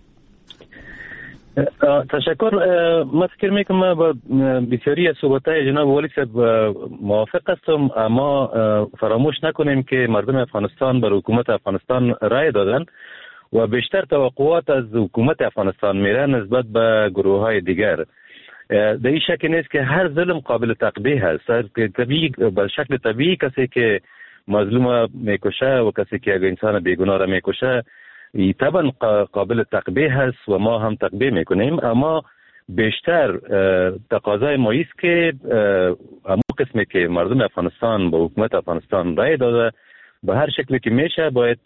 تشکر. من فکر میکنم با بسیاری از صحبت‌های جناب والی صاحب موافق هستم، اما فراموش نکنیم که مردم افغانستان بر حکومت افغانستان رای دادن و بیشتر توقعات از حکومت افغانستان میره نسبت به گروه‌های دیگر. در این شک نیست که هر ظلم قابل تقبیح است. طبیعی به شکل طبیعی کسی که مظلوم میکشه و کسی که اگر انسان بیگناه را میکشه طبعا قابل تقبیح هست و ما هم تقبیح میکنیم، اما بیشتر تقاضای ما است که همون قسمی که مردم افغانستان با حکومت افغانستان رای داده به هر شکلی که میشه باید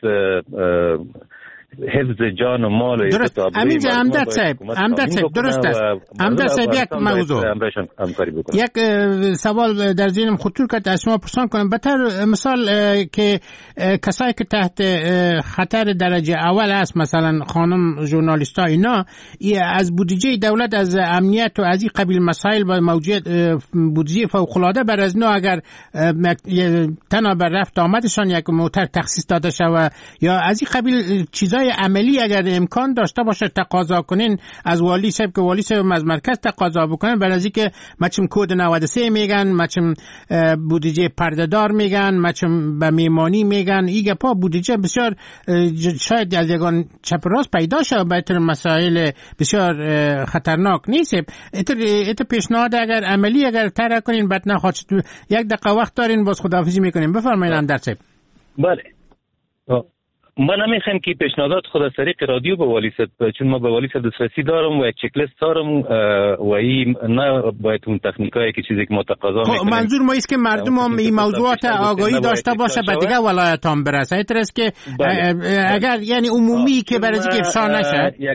حفظ جان و مال درست. امین جان همدرد صاحب همدرد صاحب درست است. همدرد صاحب یک موضوع یک سوال در ذهنم خطور کرد از شما پرسان کنم. بهتر مثال که کسایی که تحت خطر درجه اول است، مثلا خانم ژورنالیستا، اینا از بودجه دولت از امنیت و از این قبیل مسائل با موجود بودجه فوق العاده بر از نو اگر تنها بر رفت آمدشان یک موتر تخصیص داده شود یا از این قبیل چیزای عملی اگر امکان داشته باشه تقاضا کنین از والی صاحب که والی صاحب از مرکز تقاضا بکنن، برای از اینکه مچم کد نود و سه میگن، مچم بودجه پردهدار میگن، مچم به میمانی میگن، ایگه پا بودجه بسیار شاید از یگان چپ راست پیدا شه به طور مسائل بسیار خطرناک نیست. اتر اتر پیشنهاد اگر عملی اگر طرح کنین بعد نخواد یک دقیقه وقت دارین باز خداحافظی میکنیم. بفرمایید همدرد صاحب. بله ما نمیخوایم که پیشنهادات خود از طریق رادیو به والی صاحب، چون ما به والی صاحب دسترسی دارم و یک چک لیست دارم و این نه باید اون تکنیکایی که چیزی که ما تقاضا میکنیم. منظور ما است که مردم هم این موضوعات آگاهی داشته باشه به دیگه ولایت هم برسه. اینطور است که اگر یعنی عمومی که برای اینکه افشا نشه. یک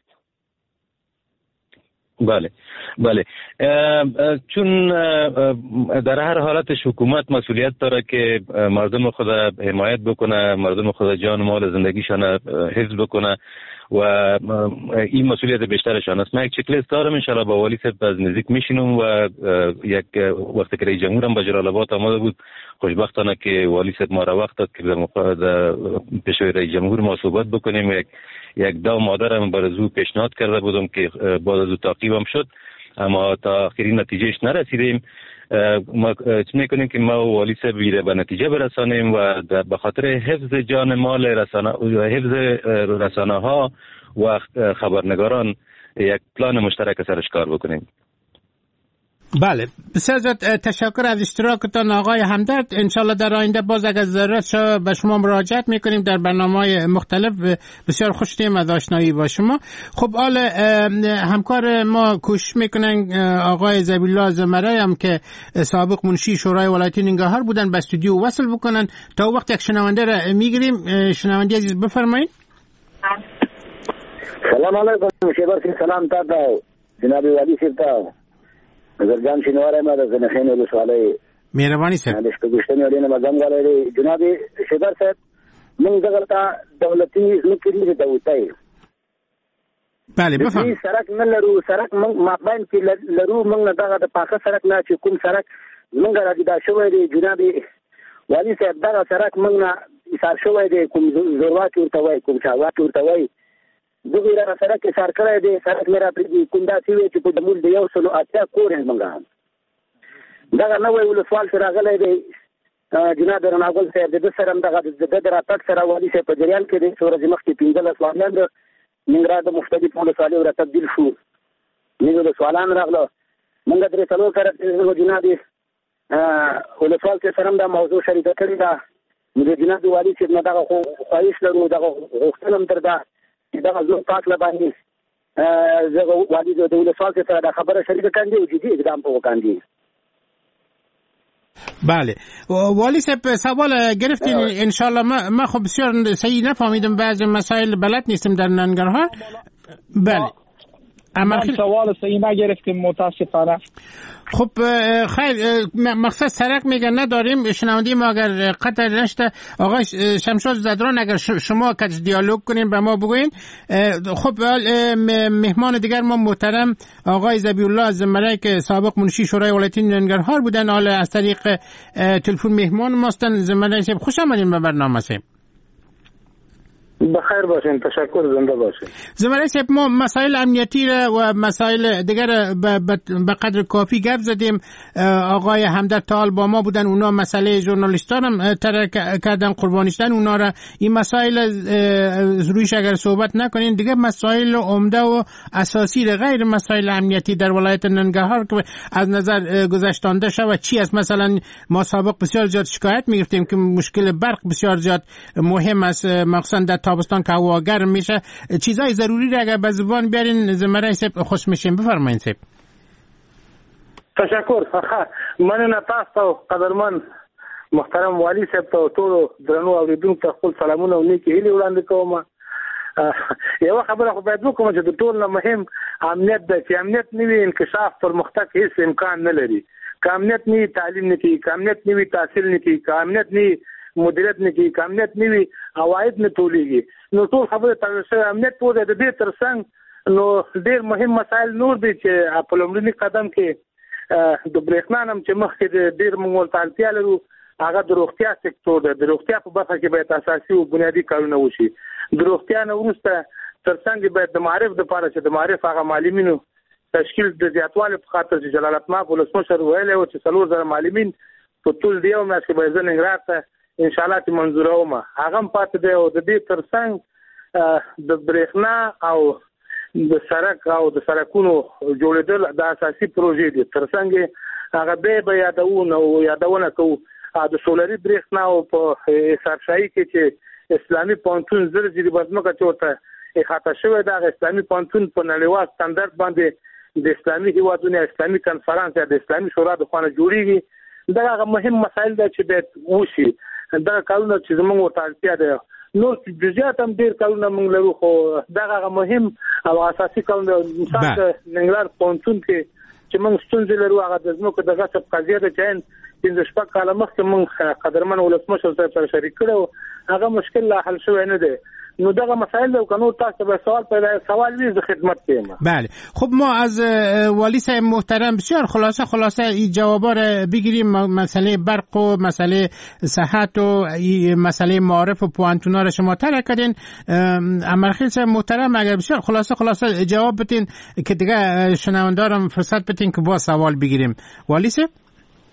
بله بله چون در هر حالتش حکومت مسئولیت داره که مردم خود حمایت بکنه، مردم خود جان و مال زندگیشان حفظ بکنه و این مسئولیت بیشترشان است. من یک چک لیست دارم، ان شاءالله با والی صاحب از نزدیک میشینم و یک وقتی که رئیس جمهور هم به جلال آباد آمده بود، خوشبختانه که والی صاحب ما را وقت داد که در پیش رئیس جمهور ما صحبت بکنیم. یک یک دو مادرم برای او پیشنهاد کرده بودم که بعد از او تعقیبم شد، اما تا آخرین نتیجهش نرسیدیم. ما چه میکنیم که ما والی صاحب به نتیجه برسانیم و به خاطر حفظ جان مال رسانه و حفظ رسانه ها و خبرنگاران یک پلان مشترک سرش کار بکنیم. بله، بسیار زیاد تشکر از اشتراکتان آقای همدرد. انشالله در آینده باز اگر ضرورت شد به شما مراجعت میکنیم در برنامه‌های مختلف. بسیار خوشنودیم از آشنایی با شما. خب حال همکار ما کوشش میکنن آقای ذبیحالله زمرایی هم که سابق منشی شورای ولایتی ننگرهار بودن به استودیو وصل بکنن تا وقت یک شنونده را میگیریم. شنونده عزیز بفرمایید. سلام علیکم. شبر سلام تا جناب والی صاحب نظرجان شنواره ما د زنخین ولسوالۍ مهرباني صاحب د شپږشتمې اړینه مقام غواړي جناب شبر صاحب موږ دغه دولتي ځمکې ته وتای بله بفهم سرک نه لرو سرک موږ مابین کې لرو موږ دغه د پاخه سرک نه چې کوم سرک موږ راځي دا شوی دی جناب والی صاحب دغه سرک موږ نه ایثار شوی دی کوم زورواک ورته وای کوم چاواک ورته وای دغه را سره کې سر کړی دی سره مې را پرې کوم دا سی وی چې په دمول دی یو سلو اتیا کورې منګا دا نو وی ولسوال سره غلې دی جناب رناګل صاحب د سره دغه د درا پټ سره والی صاحب په جریان کې د سورج مخ کې پینځل اسوالان د ننګرهار د مختلف ولسوالۍ ور تبدیل شو نو د سوالان راغله موږ درې څلور سره جناب ولسوال سره دا موضوع شریک کړی دا د جناب والی صاحب نه دغه خو خواهش لرو دغه غوښتنه تر دا دا زه پاک لباندې زه والی د ولسوال سره دا خبره شریک کاندي او جدي اقدام په وکاندي. بله والی صاحب سوال گرفتین ان شاء الله. ما ما خب بسیار صحیح نفهمیدم بعضی مسائل بلد نیستم در ننگرهار. بله من سوال صحیح نگرفتیم متاسفانه. خب خیر مقصد سرک میگن نداریم. شنوندی ما اگر قطع نشته آقای شمشاد زدران اگر شما کج دیالوگ کنین به ما بگوین. خب مهمان دیگر ما محترم آقای ذبیحالله زمرایی که سابق منشی شورای ولایتی ننگرهار بودن حال از طریق تلفن مهمان ماستن. زمرایی صاحب خوش آمدین به برنامه صاحب. بخیر باشین، تشکر، زنده باشین. زمرایی صاحب ما مسائل امنیتی و مسائل دیگر به قدر کافی گپ زدیم. آقای همدرد تال با ما بودن، اونا مسئله ژورنالیستان هم ترک کردن، قربانی شدن اونا را. این مسائل رویش اگر صحبت نکنین دیگه مسائل عمده و اساسی غیر مسائل امنیتی در ولایت ننگرهار که از نظر گذشتانده شود چی است. مثلا ما سابق بسیار زیاد شکایت میگرفتیم که مشکل برق بسیار زیاد مهم است، مخصوصا در تابستان که هوا گرم میشه. چیزای ضروری را اگر به زبان بیارین زمرایی صاحب خوش میشیم. بفرمایید صاحب. تشکر. من نه تاسو قدرمن محترم والی صاحب ته ټول درنو اوریدونکو ته خپل سلامونه او نیکی هیلې وړاندې کوم. یو خبره خو باید وکړم چې د ټول نه مهم امنیت دی. چې امنیت نه وي انکشاف پرمختګ هیڅ امکان نه لري. که امنیت نه وي تعلیم نه کیږي، که امنیت نه وي تحصیل نه کیږي، که امنیت نه مدیریت نه کیږي، که امنیت نه وي عواید نه تولیږي. نو ټول خبره تاسو امنیت په د دې ترڅنګ نو ډېر مهم مسایل نور دي چې په لومړني قدم کې د برېښنا نم چې مخکې ډېر موږ ورته اړتیا لرو، هغه د روغتیا سکتور دی. د روغتیا په برخه کې باید اساسي او بنیادي کارونه وشي. د روغتیا نه وروسته ترڅنګ باید د معرف لپاره چې د معرف هغه معلمینو تشکیل د زیاتوالي په خاطر چې جلال اباد ولسمشر ویلی و چې څلور زره معلمین په ټول دی او میاشت کې باید زه ننګرهار ته ان شاء الله چې منظوروم. هغه هم پاتې دی او د دې ترڅنګ د برېښنا او د سړک او د سړکونو جوړېدل د اساسي پروژې دي. ترڅنګ هغه به به یادونه او یادونه کوو د سولري برېښنا او په سرشاهي کې چې اسلامي پونتون زر زیری بزمکه چورته احاطه شوی دا اسلامي پونتون په نړیوال ستاندرد باندې د اسلامي هیوادونو اسلامي کنفرانس یا د اسلامي شورا د خوانه جوړیږي. دا هغه مهم مسایل دي چې باید وشي. دا کارونه چې زموږ ورته اړتیا ده. نور جزئیات هم ډېر کارونه موږ لرو، خو دا هغه مهم او اساسي کارونه مثال د ننګرهار پونتون کې چې موږ ستونزې لرو هغه د ځمکو د غصب قضیه ده چې پنځه شپږ کاله مخکې موږ قدرمن ولسمشر صاحب سره شریک کړو. هغه مشکل لا حل شوی نه دی. نو دغه مسائل او کنو تاسو به سوال پیدا سوال وی ز خدمت کیم. بله خب ما از والی صاحب محترم بسیار خلاصه خلاصه این جوابا رو بگیریم. مسئله برق و مسئله صحت و مسئله معارف و پوانتونا رو شما طرح کردین. امرخیل صاحب محترم اگر بسیار خلاصه خلاصه جواب بدین که دیگه شنوندارم فرصت بدین که با سوال بگیریم. والی صاحب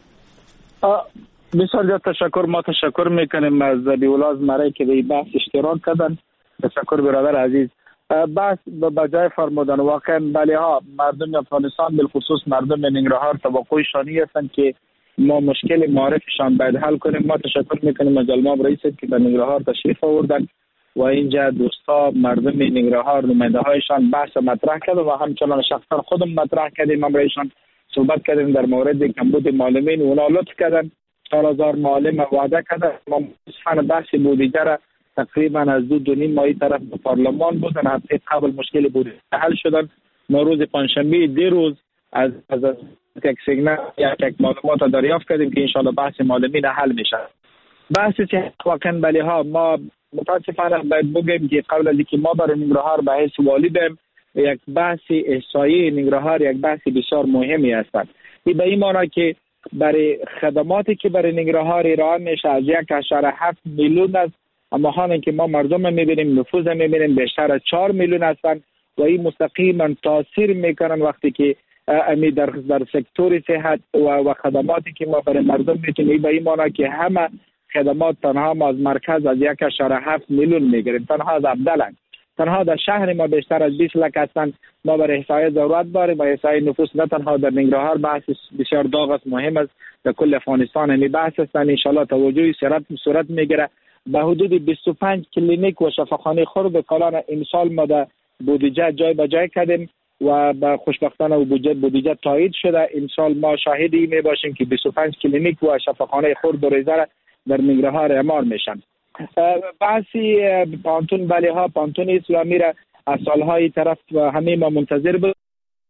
بسیار زیاد تشکر. ما تشکر میکنیم از ذبیح‌الله زمره که به بحث اشتراک کردن. تشکر برادر عزیز. بحث به جای فرمودن واقعا بله ها مردم افغانستان بالخصوص مردم ننگرهار توقع شانی هستند که ما مشکل معرفشان باید حل کنیم. ما تشکر میکنیم از علما رئیس که به ننگرهار تشریف آوردن و اینجا دوستا مردم ننگرهار نماینده هایشان بحث مطرح کرد و همچنان شخصا خودم مطرح کردیم. ما برایشان صحبت کردیم در مورد کمبود معلمین. اونا لطف کردن چهار هزار معلم وعده کردن. ما مصحن بحث بودجه را تقریبا از دو دو نیم ماهی طرف به پارلمان بودن. هفته قبل مشکل بودجه حل شدن. ما روز پنجشنبه دیروز از از یک سیگنال یک معلومات دریافت کردیم که انشالله بحث معلمین حل میشه. بحثی که واقعا بله ها ما متاسفانه باید بگیم که قبل از اینکه ما برای ننگرهار به حیث والی بیم یک بحث احصایی ننگرهار یک بحث بسیار مهمی هستند. این به این معنی که برای خدماتی که برای ننگرهار ارائه میشه از یک اشاره هفت میلیون است، اما هانی که ما مردم میبینیم نفوذ میبینیم بیشتر از چهار میلیون هستند و این مستقیما تاثیر میکنن وقتی که امی در در سکتور صحت و, و خدماتی که ما برای مردم میتونیم. به این معنی که همه خدمات تنها ما از مرکز از یک اشاره هفت میلیون میگیریم، تنها از عبدالله تنها در شهر ما بیشتر از بیست لک هستند. ما برای احصای ضرورت داریم و احصای نفوس نه تنها در ننگرهار بحث بسیار داغ است، مهم است، در کل افغانستان این بحث است. ان شاء الله توجهی صورت صورت میگیره. به حدود بیست و پنج کلینیک و شفاخانه خرد کالان امسال ما در بودجه جای به جای کردیم و به خوشبختانه بودجه بودجه تایید شده. امسال ما شاهدی می باشیم که بیست و پنج کلینیک و شفاخانه خرد و ریزه در ننگرهار اعمار میشن. بحثی پانتون بله ها پانتون اسلامی را از سالهای طرف همه ما منتظر بود.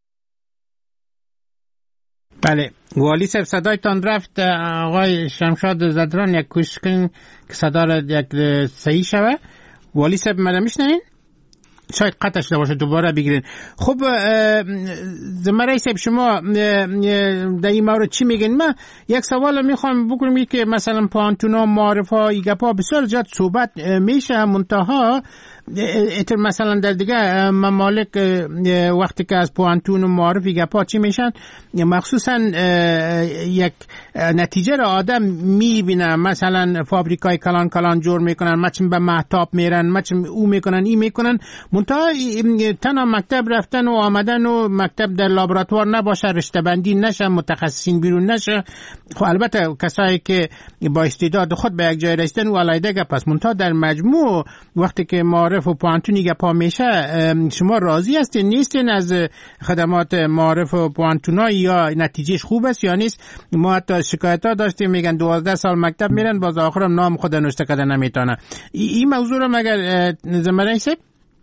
بله والی صاحب صدایتان رفت. آقای شمشاد زدران یک کوشش کنین که صدا را یک صحیح شوه. والی صاحب منو میشنوین؟ شاید قطع شده باشه دوباره بگیرین. خب زمره صاحب شما در این مورد چی میگین؟ من یک سوال میخوام بکنم که مثلا پانتونا معرفا ایگپا بسیار زیاد صحبت میشه منتها مثلا در دیگه ممالک وقتی که از پوانتون و معارفی گپا چی میشن مخصوصا یک نتیجه را آدم میبینه، مثلا فابریکای کلان کلان جور میکنن، مچم به محتاب میرن، مچم او میکنن ای میکنن، منتها تنها مکتب رفتن و آمدن و مکتب در لابراتوار نباشه، رشته بندی نشه، متخصصین بیرون نشه. خب البته کسایی که با استعداد خود به یک جای رسیدن و علایده گپ است، منتها در مجموع وقتی که معارف و پوانتونی گپا میشه شما راضی هستین نیستین از خدمات معارف و پوانتونای یا نتیجهش خوب است یا نیست؟ ما حتی شکایت ها داشتیم میگن دوازده سال مکتب میرن باز آخرم نام خود نوشته کردن نمیتونه. این موضوع رو مگر زمره صاحب؟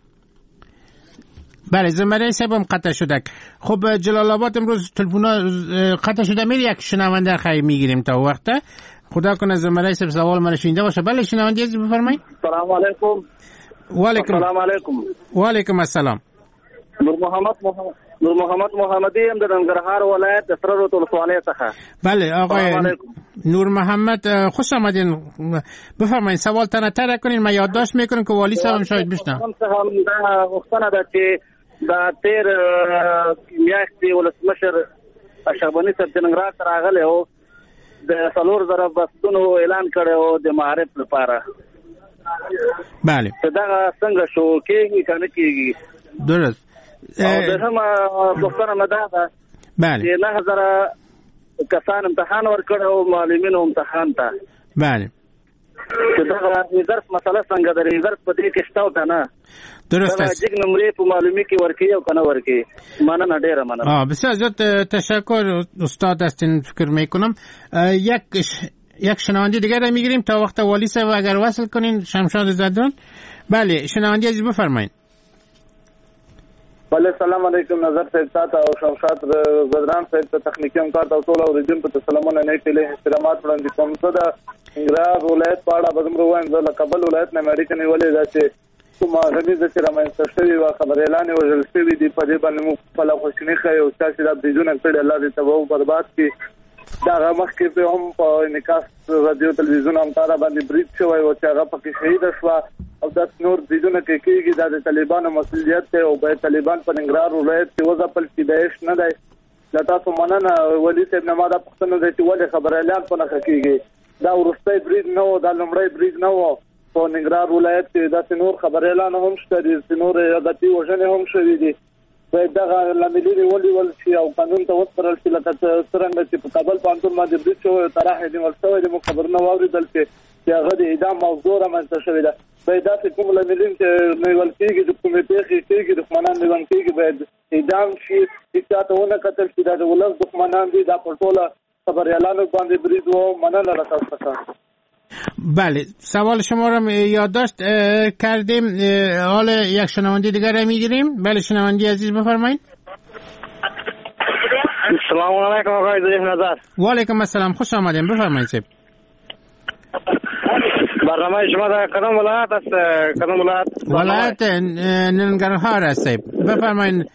بله زمره صاحب هم قطع شده. خب جلال آباد امروز تلفونا قطع شده، میری یک شنونده خیلی میگیریم تا وقته. خدا کنه زمره صاحب سوال من شنیده باشه. بله شنونده عزیز بفرمایید. سلام علیکم. و علیکم السلام علیکم. و علیکم السلام. نور محمد محمد نور محمد محمدی ام در ننګرهار ولایت د سره ولسوالۍ څخه. بله آقای نور محمد خوش آمدین. بفرمایید سوال تنه تر کنین، ما یادداشت میکنیم که والی صاحب شاید بشنوه. هم دا وختونه ده چې دا تیر میاشتې ولسمشر اشرف غني صاحب د ننګرهار ته راغلی او د څلور زره بسونو اعلان کړی او د معارف لپاره. بله دا څنګه شو کېږي کنه کېږي؟ درست. او دغه وختونه مده ده. بله نه هزار کسان امتحان ورکړ او معلمین امتحان ته. بله دا ریزرف مسله څنګه د ریزرف په دې کې شته او نه؟ درست است. دا چې نمرې په معلومي کې ورکی او کنه ورکی. مننه ډیره مننه. آ بسیار زیاد تشکر استاد هستین. فکر میکنم یک یک شنونده دیگر را میگیریم تا وقت والی صاحب اگر وصل کنین. شمشاد زدران. بله شنونده عزیز بفرمایید. بله سلام علیکم نظر صاحب تاسو او شمشاد زدران صاحب ته تخنیکی امکانات او ټول اوریدونکو ته سلامونه نه پیله احترامات وړاندې کوم. زه د ننګرهار ولایت په اړه به زموږ وایم. زه له کابل ولایت نه امریکا نیولې ده چې کومه غمیزه چې رامنځته شوې وه خبر اعلان یې وژل شوي دي. په دې باندې موږ خپله خواشیني ښیو او ستاسې دا بریدونه کړي الله دې تباه او برباد کړي. د هغه مخکې پرې هم په انعکاس رادیو تلویزیون همکاره باندې برید شوی و چې هغه پکې شهیده شوه او داسې نور بریدونه کې کېږي. دا د طالبانو مسؤلیت دی او باید طالبان په ننګرهار ولایت کې وځپل چې داعش نه دی له تاسو مننه ولي صاحب نه ما دا پوښتنه ده چې ولې خبر اعلان په نښه کېږي دا وروستی بریج نه و دا لومړی بریج نه و په ننګرهار ولایت کې داسې نور خبر اعلان هم شته دي چې نور عادتي وژنې هم شوي دي باید دغه لاملونه ونیول شي او قانون ته وسپارل شي لکه څرنګه چې په کابل پوهنتون باندې بریج شوی طرح نیول شوی د خبر نه واورېدل چې هغه د اعدام موضوع رامنځته شوې ده باید داسې کوم لاملونه چې نیول کېږي د کومې پیښې کېږي دښمنان نیول کېږي باید اعدام شي هېڅ چاته ونه کتل شي دا د ولس دښمنان دي دا په ټوله خبر اعلان باندې بریج و مننه له تاسو څخه. بله سوال شما را یادداشت کردیم. حال یک شنونده دیگر را میگیریم. بله شنونده عزیز بفرمایید. سلام علیکم آقای ضریح نظر. و علیکم السلام خوش آمدین بفرمایید صاحب. برنامه شما در کدام ولایت است؟ کدام ولایت؟ ولایت ننگرهار است صاحب بفرمایید.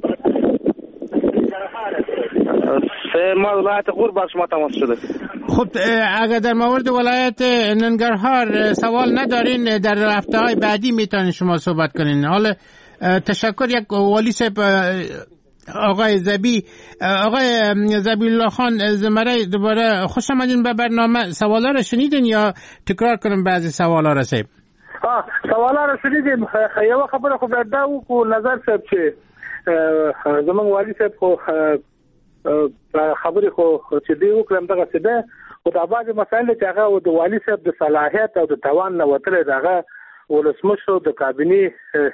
ما ولایت غور با شما تماس شده. خب اگر در مورد ولایت ننگرهار سوال ندارین در هفته‌های بعدی میتونین شما صحبت کنین. حالا تشکر. یک والی صاحب آقای زبی آقای زبی الله خان زمره دوباره خوش آمدین به برنامه. سوالا رو شنیدین یا تکرار کنم بعضی سوالا رو صاحب؟ ها سوالا رو شنیدیم. یو خبره خو دا و نظر صاحب چې زمونږ والی صاحب خو خبرې خو چې دی وکړم دغه څه ده خو دا بعضې مسایل چې هغه د والي صاحب د صلاحیت او د توان نه وتلی د هغه ولسمشرو د کابینې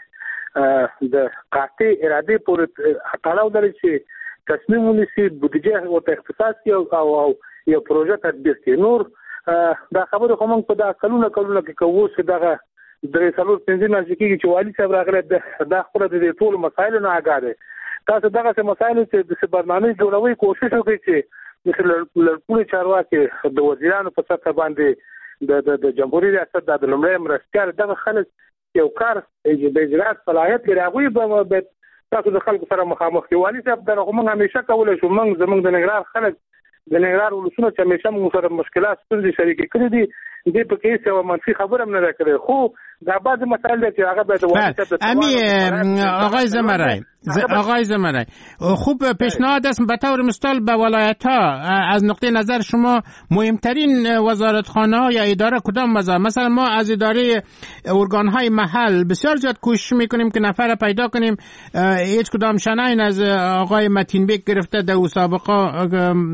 د قاطع ارادې پورې تړاو لري چې تصمیم ونیسي بودیجه ورته اختصاص کړي او یو پروژه تطبیق کړي. نور دا خبرې خو موږ په دا کلونه کلونه کې کوو چې دغه درې څلور پنځه میاشتې کېږي چې والي صاحب راغلی دا خپله د دې ټولو مسایلو نه آګاه دی. تاسو دغه څه مسایل چې د برنامې جوړوي کوشش وکړئ چې د لړپوړي چارواکي د وزیرانو په سطح باندې د د جمهوریت ریاست د لومړي مرستیال دغه خلک یو کار د اجرات صلاحیت لري هغوی به تاسو د خلکو سره مخامخ کې والي صاحب دغه موږ همیشه کولی شو. موږ زموږ د ننګرهار خلک د ننګرهار ولسونه چې همیشه موږ سره مشکلات ستونزې شریکې کړي دي دې په کې هېڅ یوه منفي خبره هم نه ده کړې خو دا بعضې مسایل دی چې هغه باید د والي صاحب امی آقای زمرای آقای زمرای خوب پیشنهاد است به طور مثال به ولایت ها از نقطه نظر شما مهمترین وزارتخانه ها یا اداره کدام وزارت؟ مثلا ما از اداره ارگان های محل بسیار زیاد کوشش میکنیم که نفر پیدا کنیم هیچ کدام شناین از آقای متین بیگ گرفته در سابقه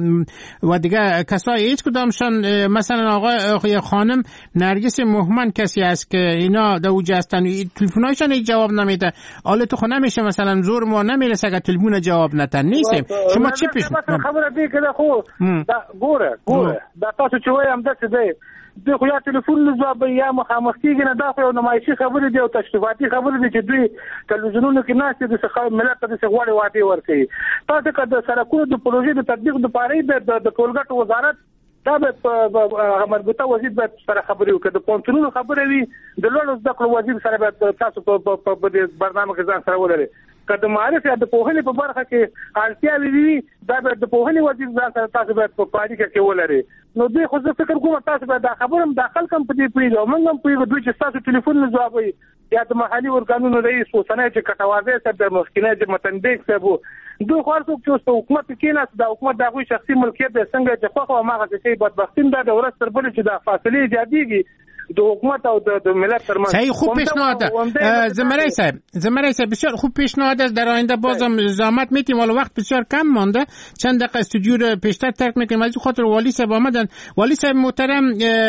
و دیگه کسای هیچ کدامشان مثلا آقای خانم نرگس مهمن کسی است که اینا در اوج هستن تلفن‌هایشان هیچ جواب نمیده. حالا تو خو نمیشه مثلا زور ما نمیرسه اگه تلفن جواب نتن نیستیم. شما چی پیش خبره دی که خو دا ګوره ګوره دا تاسو چې وایم دا څه دی د خو یا تلیفون جواب یا مخامخ کېږي نه دا خو یو نمایشي خبرې دي او تشریفاتي خبرې دي چې دوی تلویزیونونو کې ناست دي د ملت ته داسې غوړې وعدې ورکوي. تاسو که د سړکونو د پروژې د تطبیق دپاره د ټولګټو وزارت دا به مربوطه وزیر باید سره خبرې وکړي. د پوهنتونونو خبرې وي د لوړو زده کړو وزیر سره باید تاسو په دې برنامه کې ځان سره ولرئ. که د معارف یا د پوهنې په برخه کې اړتیاوې وي دا باید د پوهنې وزیر ځان سره تاسو باید په اړیکه کې ولرئ. نو دوی خو زه فکر کوم تاسو باید دا خبره هم داخل کم په دې پوهېږي او موږ هم پوهېږو دوی چې ستاسو ټلیفون نه ځوابوي یا د محلي ارګانونو رئیس اوسنی چې کټوازی صاحب د مخکینی چې متن بیګ صاحب و دوی خو هر څوک چې اوس په حکومت کې کېناست دا حکومت د هغوی شخصي ملکیت دی څنګه چې خوښ او هماغسې کوي. بدبختي دا د ورځ تر بلې چې دا فاصلې ایجادېږي د حکومت او د ملت ترمنځ. صحیح خوب پیشنهاد زمرای صاحب زمرای صاحب بسیار خوب پیشنهاد است. در آینده بازم زحمت میتیم ولی وقت بسیار کم مانده چند دقیقه استودیو رو پیشتر ترک میکنیم. از خاطر والی صاحب آمدن. والی صاحب محترم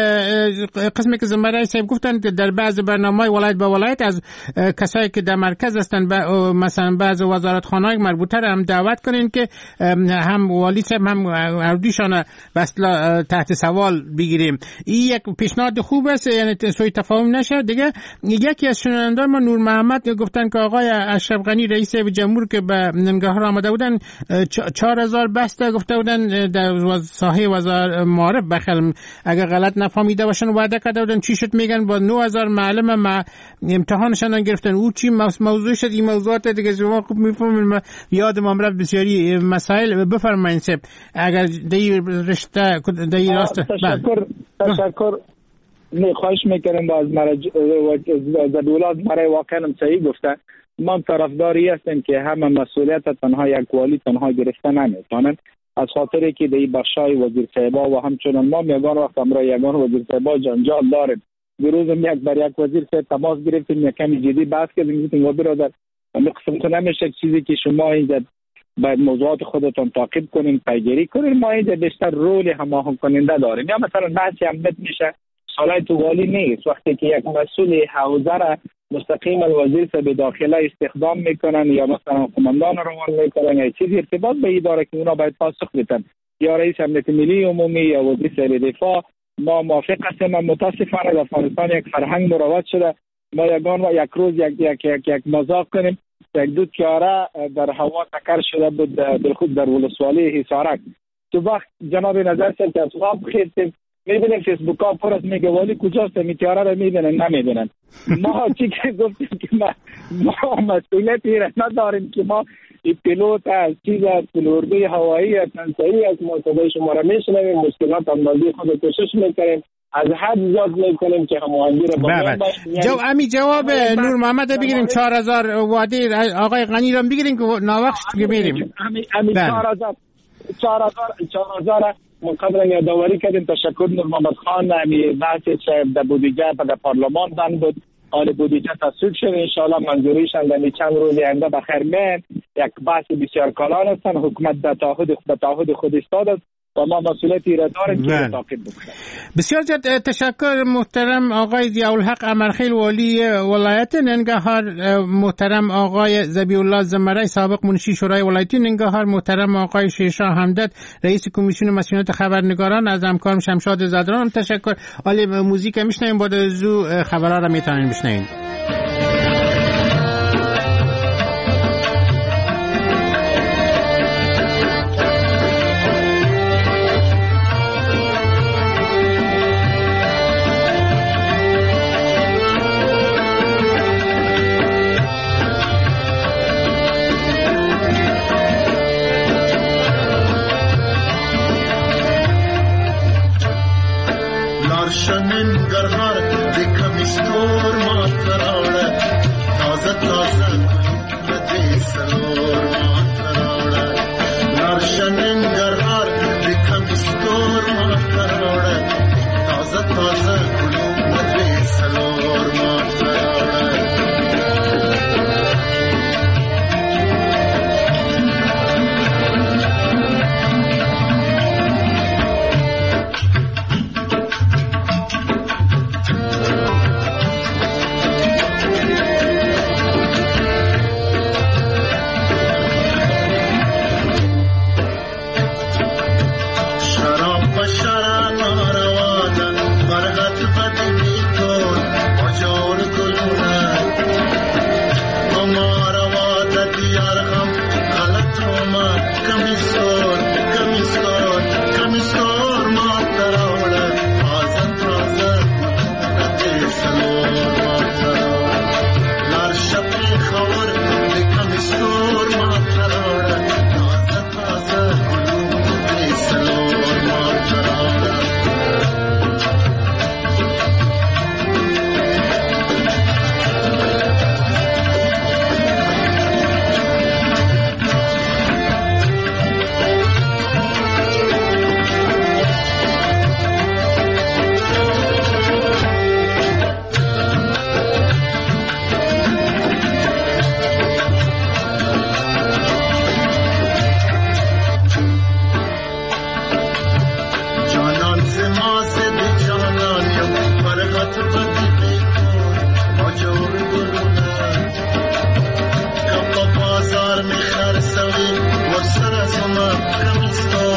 قسمی که زمرای صاحب گفتن که در بعض برنامه‌های ولایت به ولایت از کسایی که در مرکز هستن مثلا بعض وزارتخانه‌های مربوطه رو هم دعوت کنین که هم والی صاحب هم اردوشان بسلا تحت سوال بگیریم. این یک پیشنهاد خوب است یعنی سوی تفاهم نشه. دیگه یکی از شنوندگان ما نور محمد گفتن که آقای اشرف غنی رئیس جمهور که به ننگرهار آمده بودن چهار هزار بسته گفته بودن در ساحه وزارت معارف بخل اگر غلط نفهمیده باشن وعده کرده بودن چی شد میگن با نه هزار معلم ما امتحانشان گرفتن. او چی موضوع شد؟ این موضوعات دیگه شما خوب میفهمین یادم رفت بسیاری مسائل. بفرمایید اگر دی رشته دی راست. تشکر تشکر نه خواهش میکنم باز مرا زدولات برای واقعا صحیح گفتن. ما طرفداری هستیم که همه مسئولیت تنها یک والی تنها گرفته نمیتونن، از خاطری که در بخشای وزیر صاحبا و همچنان ما یگان وقت امرا یگان وزیر صاحبا جنجال داریم. دیروز یک بر یک وزیر صاحب تماس گرفتیم، یک کمی جدی بحث کردیم، گفتیم و برادر قسم تو نمیشه چیزی که شما اینجا باید موضوعات خودتون تعقیب کنین، پیگیری کنین، ما اینجا بیشتر رول هماهنگ کننده داریم. یا مثلا بحث امنیت میشه سالای تو والی نیست، وقتی که یک مسئول حوزه را مستقیما وزیر صاحب داخله استخدام میکنن یا مثلا قماندان روان میکنن یا چیزی ارتباط به اداره که اونا باید پاسخ بدن، یا رئیس امنیت ملی عمومی یا وزیر صاحب دفاع. ما موافق هستیم. متاسفانه در افغانستان یک فرهنگ مروج شده، ما یگان و یک روز یک یک یک, یک مذاق کنیم. یک دو تیاره در هوا تکر شده بود بالخود در ولسوالی حصارک. تو وقت جناب نظر سر که اصحاب خیرتیم میبینیم فیسبوک ها پر از میگه والی کجاست، می تیاره رو میبینن نمیبینن. ما چی که گفتیم که ما, ما مسئولیتی را نداریم که ما پیلوت از چیز از پلوردوی هوایی از تنسایی از موسیقی شما را میشنویم، مشکلات اندازی خود کوشش میکنیم، از حد زیاد میکنیم که هماهنگی را با هم باشیم. جو امی جواب نور محمد بگیریم، چهار هزار وادی آقای غنی را بگیریم که ناوقت بگیریم. امی امی چهار هزار چهار هزار چهار هزار ما قبلا یادآوری کردیم. تشکر نور محمد خان. امی بحث در بودجه در پارلمان بند بود، حال بودجه تصویب شد، انشاءالله منظوریشان در چند روز آینده بخیر میان. یک بحث بسیار کلان هستند، حکومت در تعهد در تعهد خود ایستاد است و ما مسئولیتی را داریم که تعقیب بکنیم. بسیار زیاد تشکر محترم آقای ضیاءالحق امرخیل والی ولایت ننگرهار، محترم آقای ذبیح الله زمره سابق منشی شورای ولایتی ننگرهار، محترم آقای شیرشاه حمدت رئیس کمیسیون مسئولیت خبرنگاران، از همکارم شمشاد زدران تشکر. عالی موزیک میشنویم، بعد از او خبرها را میتونین بشنوین. Sari, what's that?